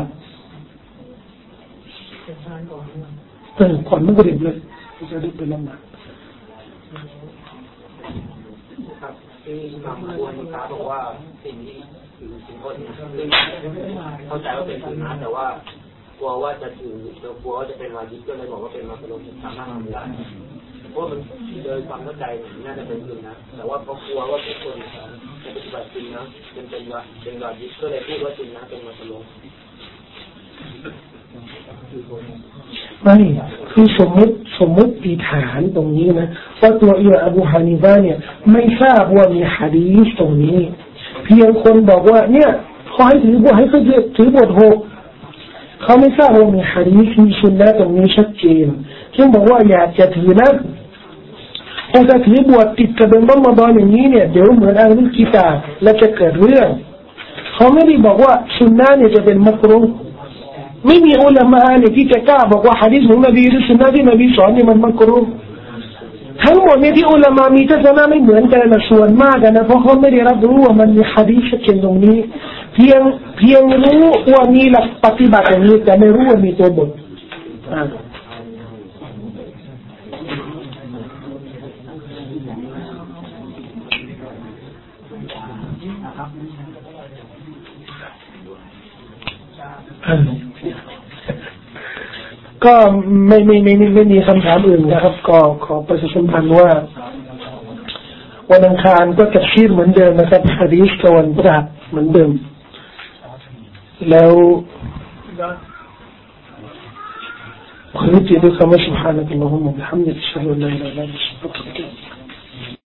เออก่อนมันก็เรียบเลยจะได้ไปละหมาดที่บางคนเขาบอกว่าสิ่งที่ถือสิ่งคนเข้าใจว่าเป็นสุนนะแต่ว่ากลัวว่าจะถือจะกลัวว่าจะเป็นวาญิบก็เลยบอกว่าเป็นมาสรุปสามารถทำได้เพราะมันโดยความเข้าใจน่าจะเป็นสุนนะแต่ว่าเพราะกลัวว่าทุกคนจะปฏิบัติสุนนะเป็นเป็นวาเป็นวาญิบก็เลยพูดว่าสุนนะเป็นมาสรุปไม่คือสมมติสมมติฐานตรงนี้นะว่าตัวอิหม่ามอบูฮานิฟะห์เนี่ยไม่ทราบว่ามีหะดีษตรงนี้เพียงคนบอกว่าเนี่ยเขาให้ถือบวชให้เขาถือบวชหกเขาไม่ทราบว่ามีหะดีษมีสุนนะตรงนี้ชัดเจนเช่นบอกว่าอยากจะถือนะถ้าจะถือบวชติดกับเดือนรอมฎอนอย่างนี้เนี่ยเดี๋ยวเหมือนอ่านกิตาบและจะเกิดเรื่องเขาไม่ได้บอกว่าสุนนะเนี่ยจะเป็นมักรุฮ์ไม่มีอุลามะเนี่ยที่จะกล้าบอกว่าหะดีษของนบีหรือสุนนะที่นบีสอนเนี่ยมันมักรูฮ์ทั้งหมดเนี่ยที่อุลามะมีทัศนะไม่เหมือนกันนะส่วนมากนะเพราะเขาไม่ได้รับรู้ว่ามันมีหะดีษเช่นตรงนี้เพียงเพียงรู้ว่ามีหลักปฏิบัติอย่างนี้แต่ไม่รู้ว่ามีตัวบทอ่าก็ไม่ไม่ไม่ไม่มีคำถามอื่นนะครับก็ขอประชาสัมพันธ์ว่าวันอังคารก็ตัดชีรเหมือนเดิมนะครับหะดีษกับวันพฤหัสเหมือนเดิมแล้วขอให้ทุกท่าน سبحانك اللهم وبحمدك أشهد أن لا إله إلا أنت أستغفرك